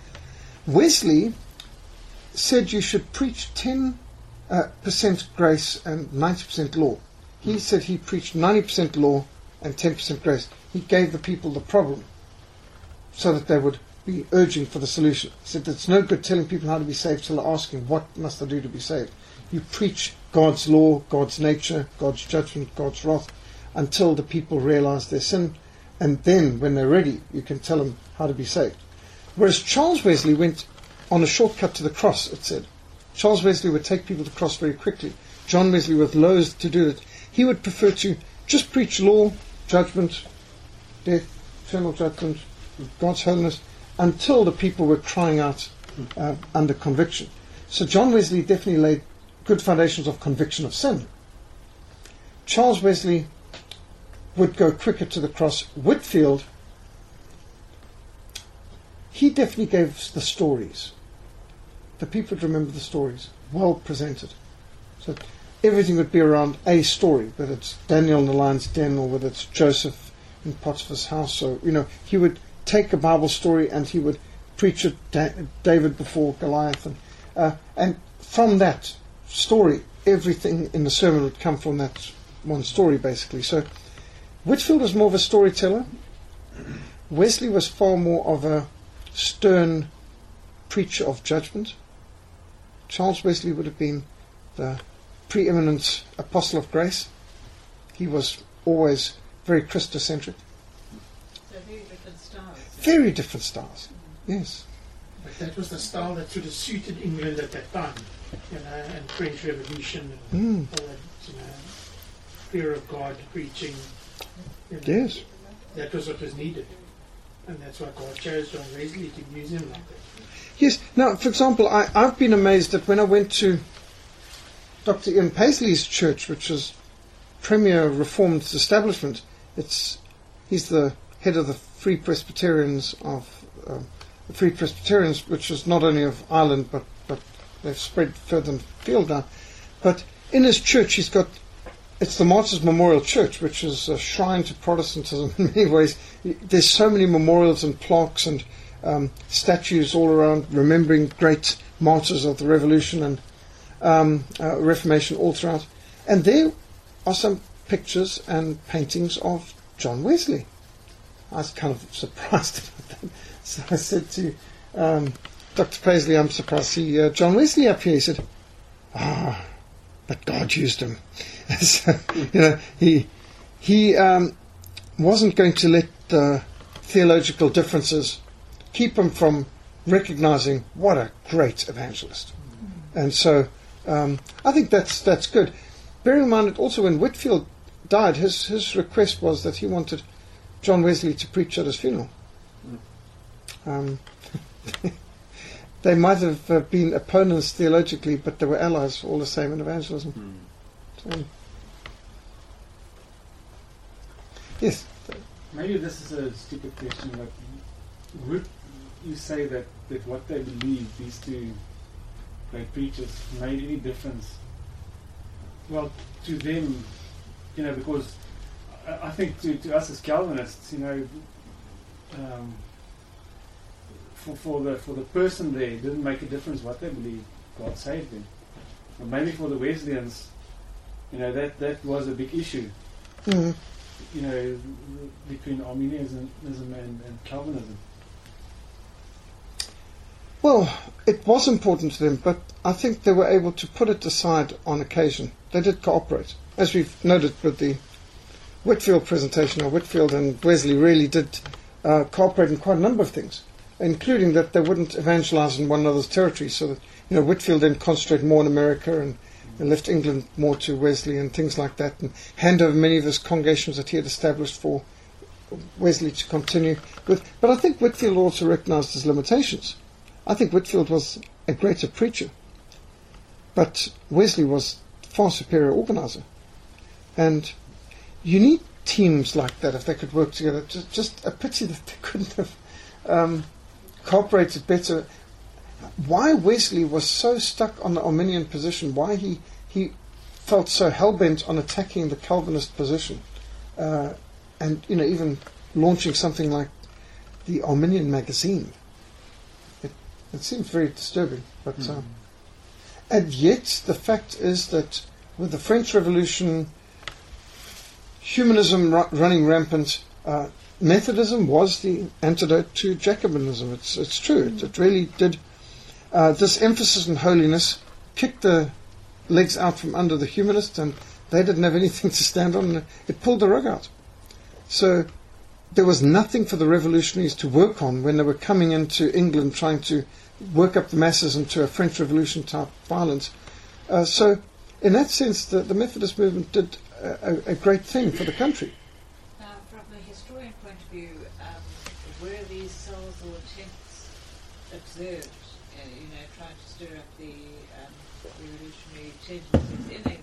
Wesley said you should preach ten uh, percent grace and ninety percent law. He said he preached ninety percent law and ten percent grace. He gave the people the problem so that they would be urging for the solution. He said it's no good telling people how to be saved till they're asking what must I do to be saved. You preach God's law, God's nature, God's judgment, God's wrath until the people realize their sin, and then when they're ready you can tell them how to be saved. Whereas Charles Wesley went on a shortcut to the cross, it said. Charles Wesley would take people to the cross very quickly. John Wesley was loath to do it. He would prefer to just preach law, judgment, death, eternal judgment, God's holiness, until the people were crying out uh, under conviction. So John Wesley definitely laid good foundations of conviction of sin. Charles Wesley would go quicker to the cross. Whitfield, he definitely gave the stories. The people would remember the stories, well presented. So everything would be around a story, whether it's Daniel in the lion's den or whether it's Joseph in Potiphar's house. So, you know, he would take a Bible story and he would preach it, da- David before Goliath, and uh, and from that story, everything in the sermon would come from that one story, basically. So Whitfield was more of a storyteller. Wesley was far more of a stern preacher of judgment. Charles Wesley would have been the preeminent apostle of grace. He was always very Christocentric. Very different styles, yes. But that was the style that sort of suited England at that time, you know, and French Revolution and Mm. all that, you know, fear of God preaching. You know, Yes. that was what was needed, and that's why God chose John Wesley to use him like that. Yes. Now, for example, I, I've been amazed that when I went to Doctor Ian Paisley's church, which is premier Reformed establishment, it's he's the head of the Free Presbyterians of um, the Free Presbyterians, which is not only of Ireland but but they've spread further afield now. But in his church, he's got it's the Martyrs Memorial Church, which is a shrine to Protestantism in many ways. There's so many memorials and plaques and um, statues all around, remembering great martyrs of the Revolution and um, uh, Reformation all throughout. And there are some pictures and paintings of John Wesley. I was kind of surprised about that. So I said to um, Doctor Paisley, I'm surprised to see uh, John Wesley up here. He said, ah, but God used him. So, you know, he he um, wasn't going to let the theological differences keep him from recognizing what a great evangelist. And so um, I think that's that's good. Bear in mind that also when Whitfield died, his, his request was that he wanted John Wesley to preach at his funeral. Um, they might have uh, been opponents theologically, but they were allies all the same in evangelism. Hmm. So, yes. Maybe this is a stupid question, but would you say that, that what they believe, these two great preachers, made any difference? Well, to them, you know, because I, I think to, to us as Calvinists, you know, um, for, for the for the person there, it didn't make a difference what they believed. God saved them. But maybe for the Wesleyans, you know, that, that was a big issue. Mm. You know, between Arminianism and, and Calvinism. Well, it was important to them, but I think they were able to put it aside on occasion. They did cooperate. As we've noted with the Whitfield presentation, or Whitfield and Wesley really did uh, cooperate in quite a number of things, including that they wouldn't evangelize in one another's territory, so that, you know, Whitfield then concentrated more in America and, and left England more to Wesley and things like that, and hand over many of his congregations that he had established for Wesley to continue with. But I think Whitfield also recognized his limitations. I think Whitfield was a greater preacher, but Wesley was far superior organizer. And you need teams like that if they could work together. Just, just a pity that they couldn't have um, cooperated better. Why Wesley was so stuck on the Arminian position, why he, he felt so hell-bent on attacking the Calvinist position, uh, and, you know, even launching something like the Arminian magazine. It, it seems very disturbing. But mm-hmm. uh, and yet the fact is that with the French Revolution, humanism ru- running rampant, uh, Methodism was the antidote to Jacobinism. It's it's true. It, it really did. Uh, this emphasis on holiness kicked the legs out from under the humanists, and they didn't have anything to stand on. And it pulled the rug out. So there was nothing for the revolutionaries to work on when they were coming into England trying to work up the masses into a French Revolution type violence. Uh, so in that sense, the, the Methodist movement did a, a, a great thing for the country. Now, from a historian point of view, um, were these cells or attempts observed, uh, you know, trying to stir up the um, revolutionary tendencies in England?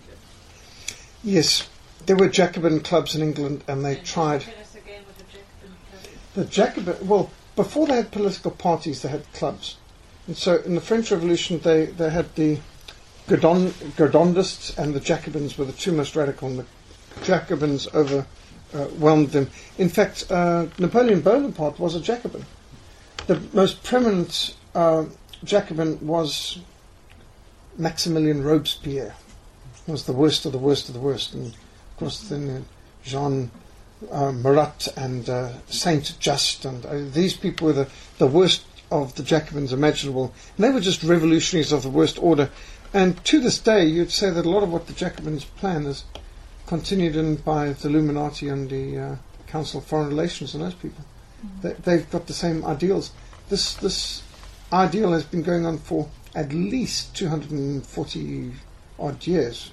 Yes, there were Jacobin clubs in England, and they and tried. Tell us again what a Jacobin club is. The Jacobin, well, before they had political parties, they had clubs. And so in the French Revolution, they, they had the Gordon, Gordondists and the Jacobins were the two most radical, and the Jacobins overwhelmed them. In fact, uh, Napoleon Bonaparte was a Jacobin. The most prominent uh, Jacobin was Maximilien Robespierre. He was the worst of the worst of the worst. And of course, then uh, Jean uh, Marat and uh, Saint Just, and uh, these people were the, the worst of the Jacobins imaginable. And they were just revolutionaries of the worst order. And to this day, you'd say that a lot of what the Jacobins plan is continued in by the Illuminati and the uh, Council of Foreign Relations and those people. Mm-hmm. They, they've got the same ideals. This this ideal has been going on for at least two hundred forty odd years.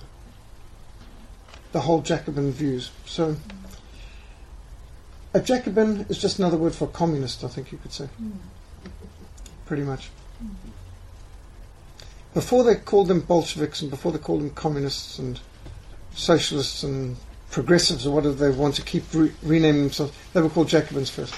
The whole Jacobin views. So a Jacobin is just another word for communist, I think you could say. Mm. Pretty much. Mm. Before they called them Bolsheviks, and before they called them communists and socialists and progressives, or whatever they want to keep re- renaming themselves, they were called Jacobins first.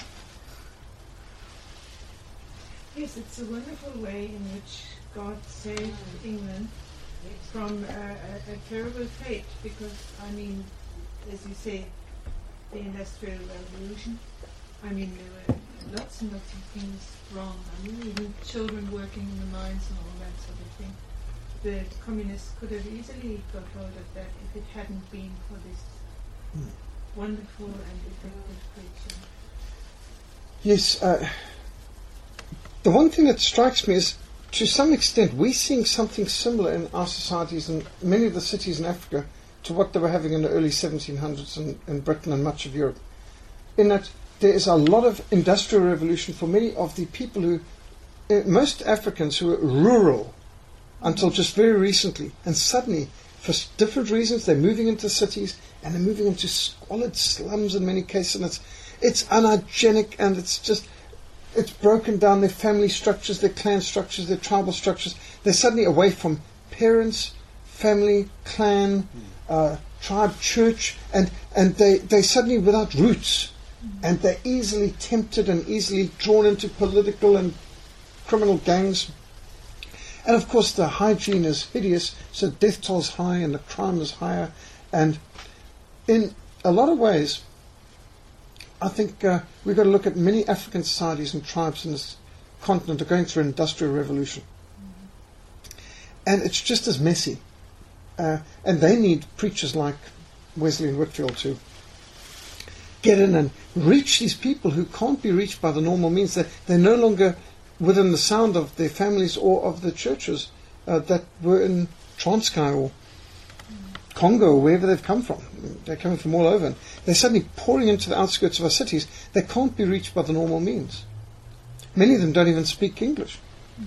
Yes, it's a wonderful way in which God saved England from uh, a, a terrible fate, because, I mean, as you say, the Industrial Revolution, I mean, there were lots and lots of things wrong. I mean, even children working in the mines and all that sort of thing. The communists could have easily got hold of that if it hadn't been for this mm. wonderful and effective preaching. Yes, uh, the one thing that strikes me is, to some extent, we're seeing something similar in our societies and many of the cities in Africa to what they were having in the early seventeen hundreds in, in Britain and much of Europe. In that there is a lot of industrial revolution for many of the people who, uh, most Africans who were rural until just very recently, and suddenly, for different reasons, they're moving into cities and they're moving into squalid slums in many cases, and it's it's unhygienic and it's just it's broken down their family structures, their clan structures, their tribal structures. They're suddenly away from parents, family, clan, uh, tribe, church, and, and they, they're suddenly without roots. And they're easily tempted and easily drawn into political and criminal gangs. And of course the hygiene is hideous, so death toll's high and the crime is higher. And in a lot of ways, I think uh, we've got to look at many African societies and tribes in this continent are going through an industrial revolution. And it's just as messy. Uh, and they need preachers like Wesley and Whitefield to get in and reach these people who can't be reached by the normal means. They're, they're no longer within the sound of their families or of the churches uh, that were in Transkei or Congo or wherever they've come from. They're coming from all over. And they're suddenly pouring into the outskirts of our cities. They can't be reached by the normal means. Many of them don't even speak English.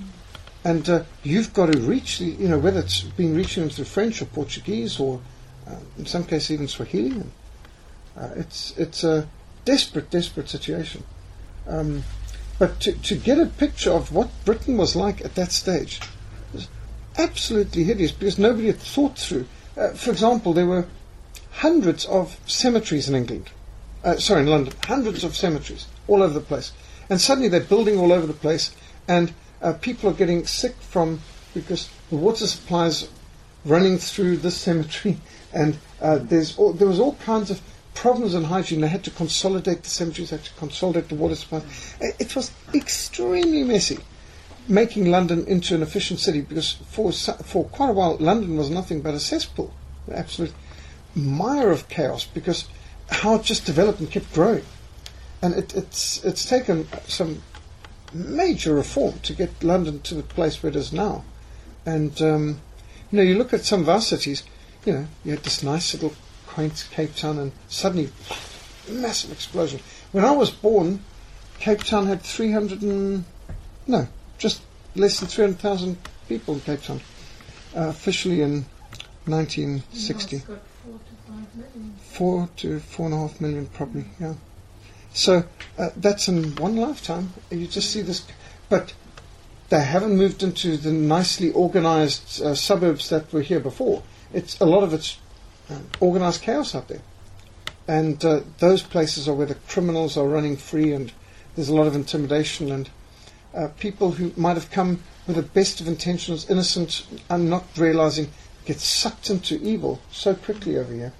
And uh, you've got to reach, the, you know, whether it's been reaching them through French or Portuguese or uh, in some cases even Swahili. And, uh, it's it's a desperate, desperate situation. Um, but to, to get a picture of what Britain was like at that stage was absolutely hideous because nobody had thought through. Uh, for example, there were hundreds of cemeteries in England. Uh, sorry, in London. Hundreds of cemeteries all over the place. And suddenly they're building all over the place and Uh, people are getting sick from because the water supply is running through this cemetery, and uh, there's all, there was all kinds of problems in hygiene. They had to consolidate the cemeteries, they had to consolidate the water supply. It was extremely messy, making London into an efficient city because for for quite a while London was nothing but a cesspool, an absolute mire of chaos because how it just developed and kept growing, and it, it's it's taken some major reform to get London to the place where it is now. And um, you know, you look at some of our cities, you know, you had this nice little quaint Cape Town and suddenly massive explosion. When I was born, Cape Town had three hundred and no, just less than three hundred thousand people in Cape Town, uh, officially in nineteen sixty. It's got four to five million. Four to four and a half million probably, yeah. So uh, that's in one lifetime. You just see this, but they haven't moved into the nicely organised uh, suburbs that were here before. It's a lot of it's um, organised chaos out there, and uh, those places are where the criminals are running free, and there's a lot of intimidation, and uh, people who might have come with the best of intentions, innocent, and not realising, get sucked into evil so quickly over here,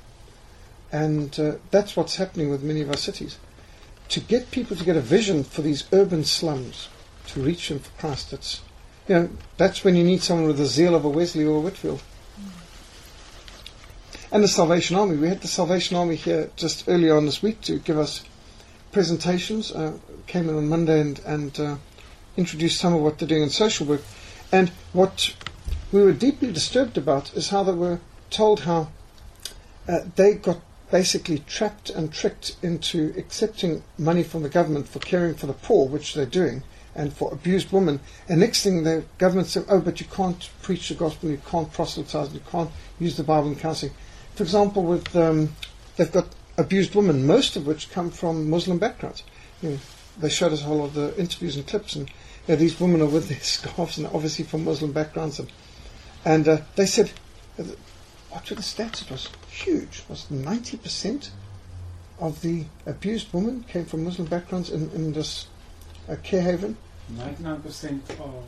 and uh, that's what's happening with many of our cities. To get people to get a vision for these urban slums, to reach them for Christ, that's, you know, that's when you need someone with the zeal of a Wesley or a Whitefield. Mm. And the Salvation Army. We had the Salvation Army here just earlier on this week to give us presentations. Uh, came in on Monday and, and uh, introduced some of what they're doing in social work. And what we were deeply disturbed about is how they were told how uh, they got basically trapped and tricked into accepting money from the government for caring for the poor, which they're doing, and for abused women. And next thing the government said, oh, but you can't preach the gospel, you can't proselytize, you can't use the Bible in counseling. For example, with um, they've got abused women, most of which come from Muslim backgrounds. You know, they showed us a whole lot of the interviews and clips, and you know, these women are with their scarves and obviously from Muslim backgrounds. And, and uh, they said, what were the stats? It was huge. It was ninety percent of the abused women came from Muslim backgrounds in, in this uh, care haven. ninety-nine percent of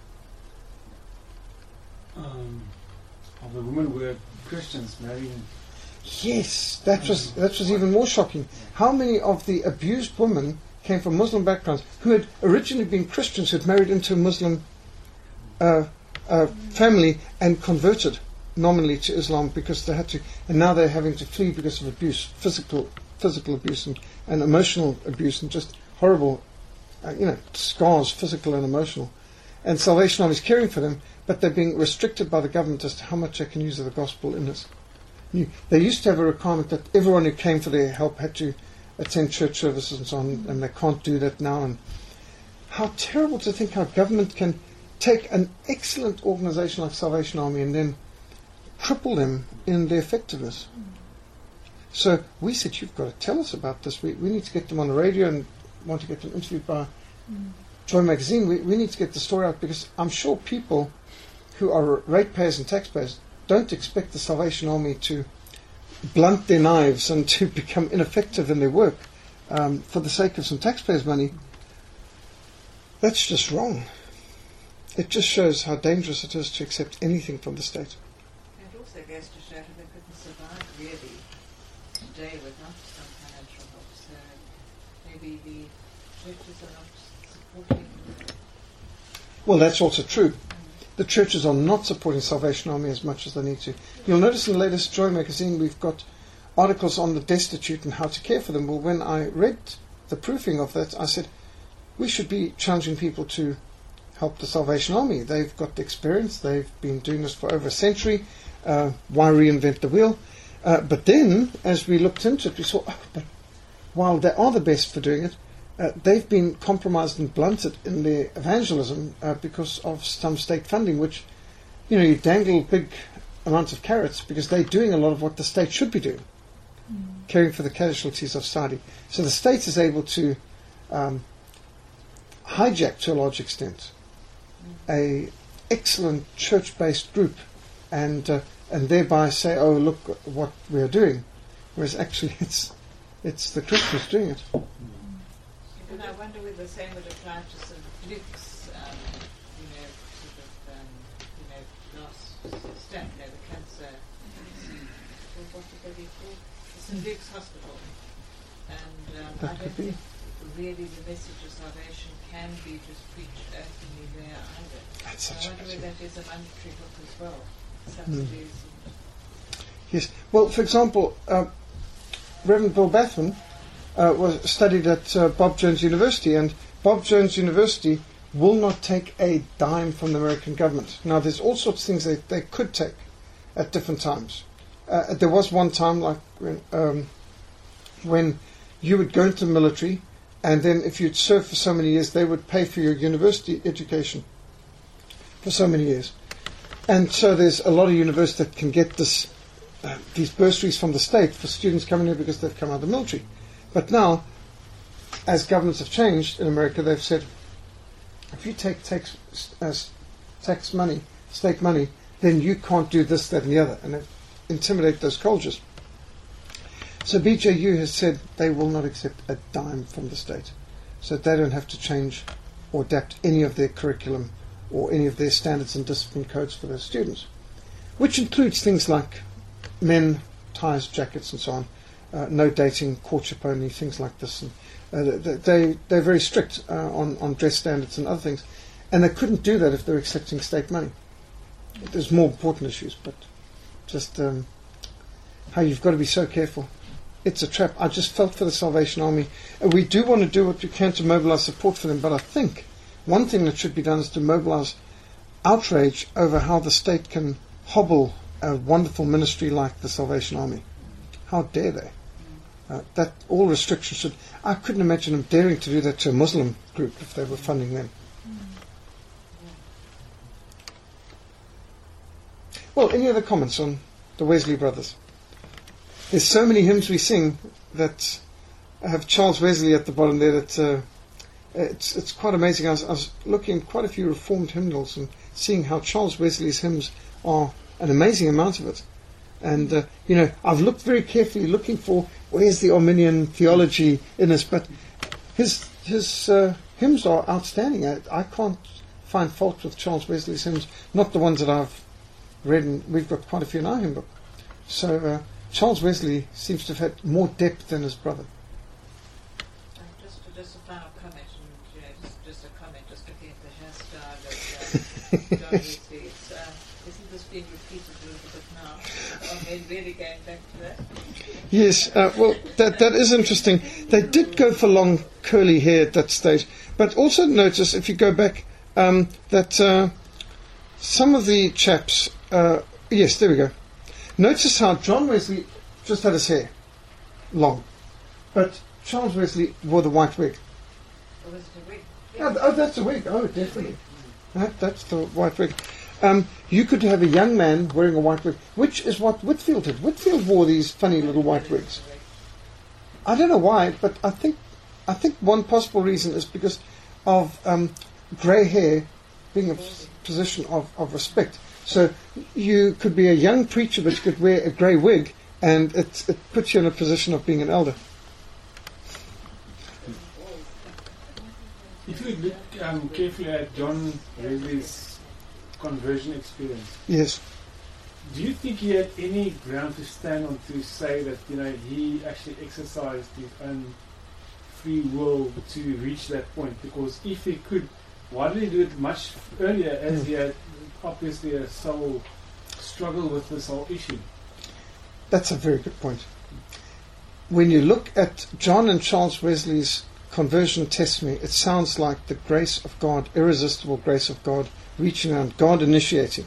um, of the women were Christians marrying. Yes, that was that was even more shocking. How many of the abused women came from Muslim backgrounds who had originally been Christians who had married into a Muslim uh, uh, family and converted nominally to Islam because they had to, and now they're having to flee because of abuse, physical physical abuse and, and emotional abuse and just horrible, uh, you know, scars, physical and emotional. And Salvation Army is caring for them, but they're being restricted by the government as to how much they can use of the gospel in this. You, they used to have a requirement that everyone who came for their help had to attend church services and so on, and they can't do that now. And how terrible to think how government can take an excellent organisation like Salvation Army and then triple them in their effectiveness. So we said, you've got to tell us about this. We, we need to get them on the radio and want to get them interviewed by Mm. Joy Magazine, we, we need to get the story out, because I'm sure people who are ratepayers and taxpayers don't expect the Salvation Army to blunt their knives and to become ineffective in their work um, for the sake of some taxpayers' money. That's just wrong. It just shows how dangerous it is to accept anything from the state. It also goes to show how they couldn't survive really today without some financial help. So maybe the churches are not supporting. Well, that's also true. The churches are not supporting Salvation Army as much as they need to. You'll notice in the latest Joy magazine we've got articles on the destitute and how to care for them. Well, when I read the proofing of that, I said, we should be challenging people to help the Salvation Army. They've got the experience. They've been doing this for over a century. Uh, why reinvent the wheel? Uh, but then, as we looked into it, we saw, oh, but while they are the best for doing it, Uh, they've been compromised and blunted in their evangelism uh, because of some state funding, which, you know, you dangle big amounts of carrots because they're doing a lot of what the state should be doing, mm. caring for the casualties of Saudi. So the state is able to um, hijack, to a large extent, a excellent church-based group and uh, and thereby say, oh, look what we are doing, whereas actually it's it's the Christians doing it. And I wonder whether the same would apply to Saint Luke's, um, you know, sort of, um, you know, last step, you know, the cancer, well, what would they be called? The Saint Luke's Hospital. And um, I don't think really the message of salvation can be just preached openly there either. That's so such I wonder a whether that is a monetary hook as well. Subsidies. Mm. Yes. Well, for example, uh, Reverend Bill Bathman Uh, was studied at uh, Bob Jones University, and Bob Jones University will not take a dime from the American government. Now, there's all sorts of things they, they could take at different times. Uh, there was one time, like when, um, when you would go into the military, and then if you'd served for so many years, they would pay for your university education for so many years. And so there's a lot of universities that can get this uh, these bursaries from the state for students coming here because they've come out of the military. But now, as governments have changed in America, they've said, if you take tax, as tax money, state money, then you can't do this, that, and the other, and they intimidate those colleges. So B J U has said they will not accept a dime from the state, so they don't have to change or adapt any of their curriculum or any of their standards and discipline codes for their students, which includes things like men, ties, jackets, and so on. Uh, no dating, courtship only, things like this. And, uh, they, they're very strict uh, on, on dress standards and other things. And they couldn't do that if they were accepting state money. There's more important issues, but just um, how you've got to be so careful. It's a trap. I just felt for the Salvation Army. Uh, we do want to do what we can to mobilize support for them, but I think one thing that should be done is to mobilize outrage over how the state can hobble a wonderful ministry like the Salvation Army. How dare they? Uh, that all restrictions should. I couldn't imagine them daring to do that to a Muslim group if they were funding them. Well, any other comments on the Wesley brothers? There's so many hymns we sing that have Charles Wesley at the bottom there. That uh, it's it's quite amazing. I was, I was looking at quite a few Reformed hymnals and seeing how Charles Wesley's hymns are an amazing amount of it. And, uh, you know, I've looked very carefully looking for where's the Arminian theology in this, but his his uh, hymns are outstanding. I, I can't find fault with Charles Wesley's hymns, not the ones that I've read, and we've got quite a few in our hymn book. So uh, Charles Wesley seems to have had more depth than his brother. Uh, just, just a final comment, and you know, just, just a comment, just looking at the hairstyle of uh, John Wesley. It's, uh, isn't this being repeated a little bit now? Are they really going back to that? Yes, uh, well, that that is interesting. They did go for long curly hair at that stage, but also notice, if you go back, um, that uh, some of the chaps, uh, yes, there we go. Notice how John Wesley just had his hair long, but Charles Wesley wore the white wig. Or was it a wig? Oh, oh, that's a wig. Oh, definitely. That, that's the white wig. Um, you could have a young man wearing a white wig, which is what Whitfield did. Whitfield wore these funny little white wigs. I don't know why, but I think I think one possible reason is because of um, grey hair being a position of, of respect. So you could be a young preacher, but you could wear a grey wig, and it, it puts you in a position of being an elder. If you look um, carefully at John Wesley's conversion experience, Yes. do you think he had any ground to stand on to say that, you know, he actually exercised his own free will to reach that point? Because if he could, why did he do it much earlier, as he had obviously a soul struggle with this whole issue? That's a very good point. When you look at John and Charles Wesley's conversion testimony, it sounds like the grace of God, irresistible grace of God, reaching out, God initiating.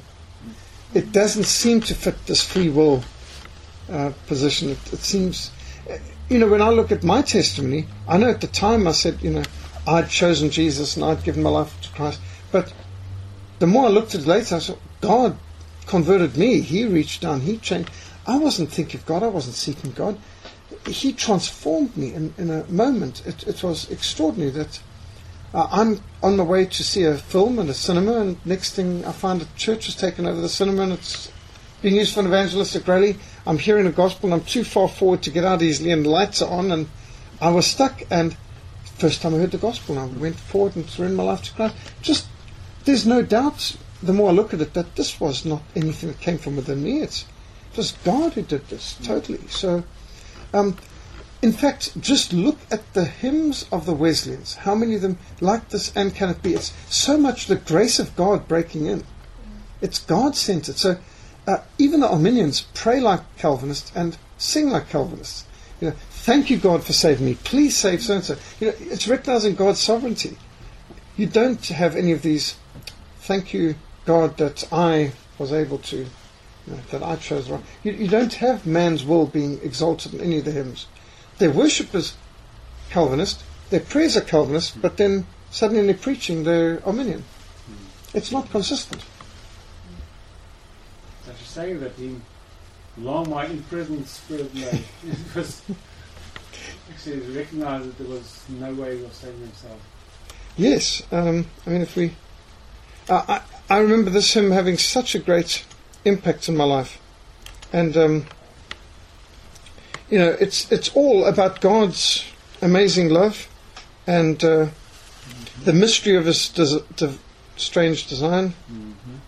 It doesn't seem to fit this free will uh, position. It, it seems, you know, when I look at my testimony, I know at the time I said, you know, I'd chosen Jesus and I'd given my life to Christ. But the more I looked at it later, I said, God converted me. He reached down. He changed. I wasn't thinking of God. I wasn't seeking God. He transformed me in, in a moment. It, it was extraordinary that uh, I'm on my way to see a film in a cinema, and next thing I find a church has taken over the cinema and it's being used for an evangelistic rally. I'm hearing the gospel and I'm too far forward to get out easily, and the lights are on and I was stuck. And first time I heard the gospel, and I went forward and surrendered my life to Christ. Just, there's no doubt, the more I look at it, that this was not anything that came from within me. It's, it was God who did this, totally. So, um, in fact, just look at the hymns of the Wesleyans. How many of them like this, and can it be? It's so much the grace of God breaking in. It's God-centered. So uh, even the Arminians pray like Calvinists and sing like Calvinists. You know, thank you, God, for saving me. Please save so-and-so. You know, it's recognizing God's sovereignty. You don't have any of these, thank you, God, that I was able to, you know, that I chose right. You, you don't have man's will being exalted in any of the hymns. Their worship is Calvinist, their prayers are Calvinist, but then suddenly in their preaching they're Arminian. It's not consistent. I should say that in long my imprisoned spirit lay. Because actually he recognized that there was no way he was saving himself. Yes, um, I mean if we... Uh, I, I remember this hymn having such a great impact in my life. And... Um, You know, it's it's all about God's amazing love and uh, mm-hmm. the mystery of His des- de- strange design. Mm-hmm.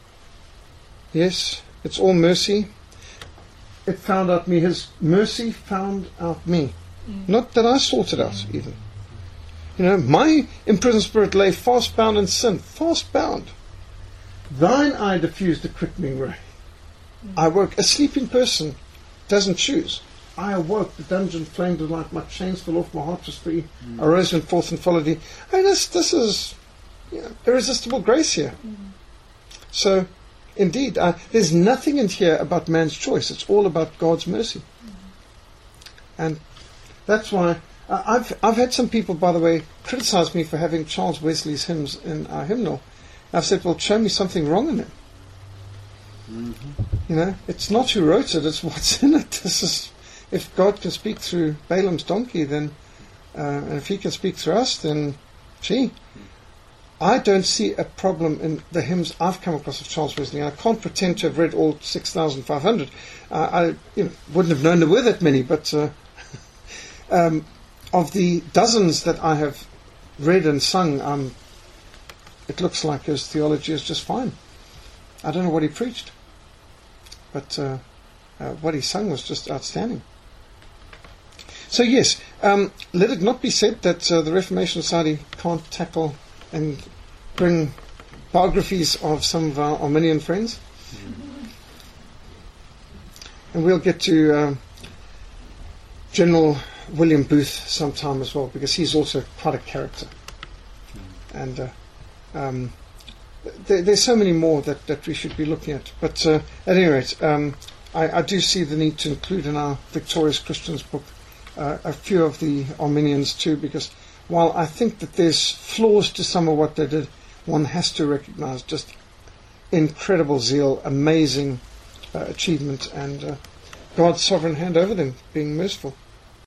Yes, it's all mercy. It found out me. His mercy found out me. Mm. Not that I sought it out, mm. even. You know, my imprisoned spirit lay fast bound in sin, fast bound. Thine eye diffused a quickening ray. Mm. I woke. A sleeping person doesn't choose. I awoke, the dungeon flamed with light, my chains fell off, my heart was free. Mm. I rose, went forth and followed thee. I mean, this, this is, you know, irresistible grace here. Mm. So, indeed, uh, there's nothing in here about man's choice. It's all about God's mercy. Mm. And that's why uh, I've I've had some people, by the way, criticize me for having Charles Wesley's hymns in our hymnal. I've said, well, show me something wrong in them. Mm-hmm. You know, it's not who wrote it, it's what's in it. This is... If God can speak through Balaam's donkey, then, uh, and if He can speak through us, then, gee, I don't see a problem in the hymns I've come across of Charles Wesley. I can't pretend to have read all six thousand five hundred. Uh, I you know, wouldn't have known there were that many, but uh, um, of the dozens that I have read and sung, um, it looks like his theology is just fine. I don't know what he preached, but uh, uh, what he sung was just outstanding. So yes, um, let it not be said that uh, the Reformation Society can't tackle and bring biographies of some of our Arminian friends. Mm-hmm. And we'll get to uh, General William Booth sometime as well, because he's also quite a character. Mm-hmm. And uh, um, there, there's so many more that, that we should be looking at. But uh, at any rate, um, I, I do see the need to include in our Victorious Christians book Uh, a few of the Arminians too, because while I think that there's flaws to some of what they did, one has to recognize just incredible zeal, amazing uh, achievement, and uh, God's sovereign hand over them being merciful.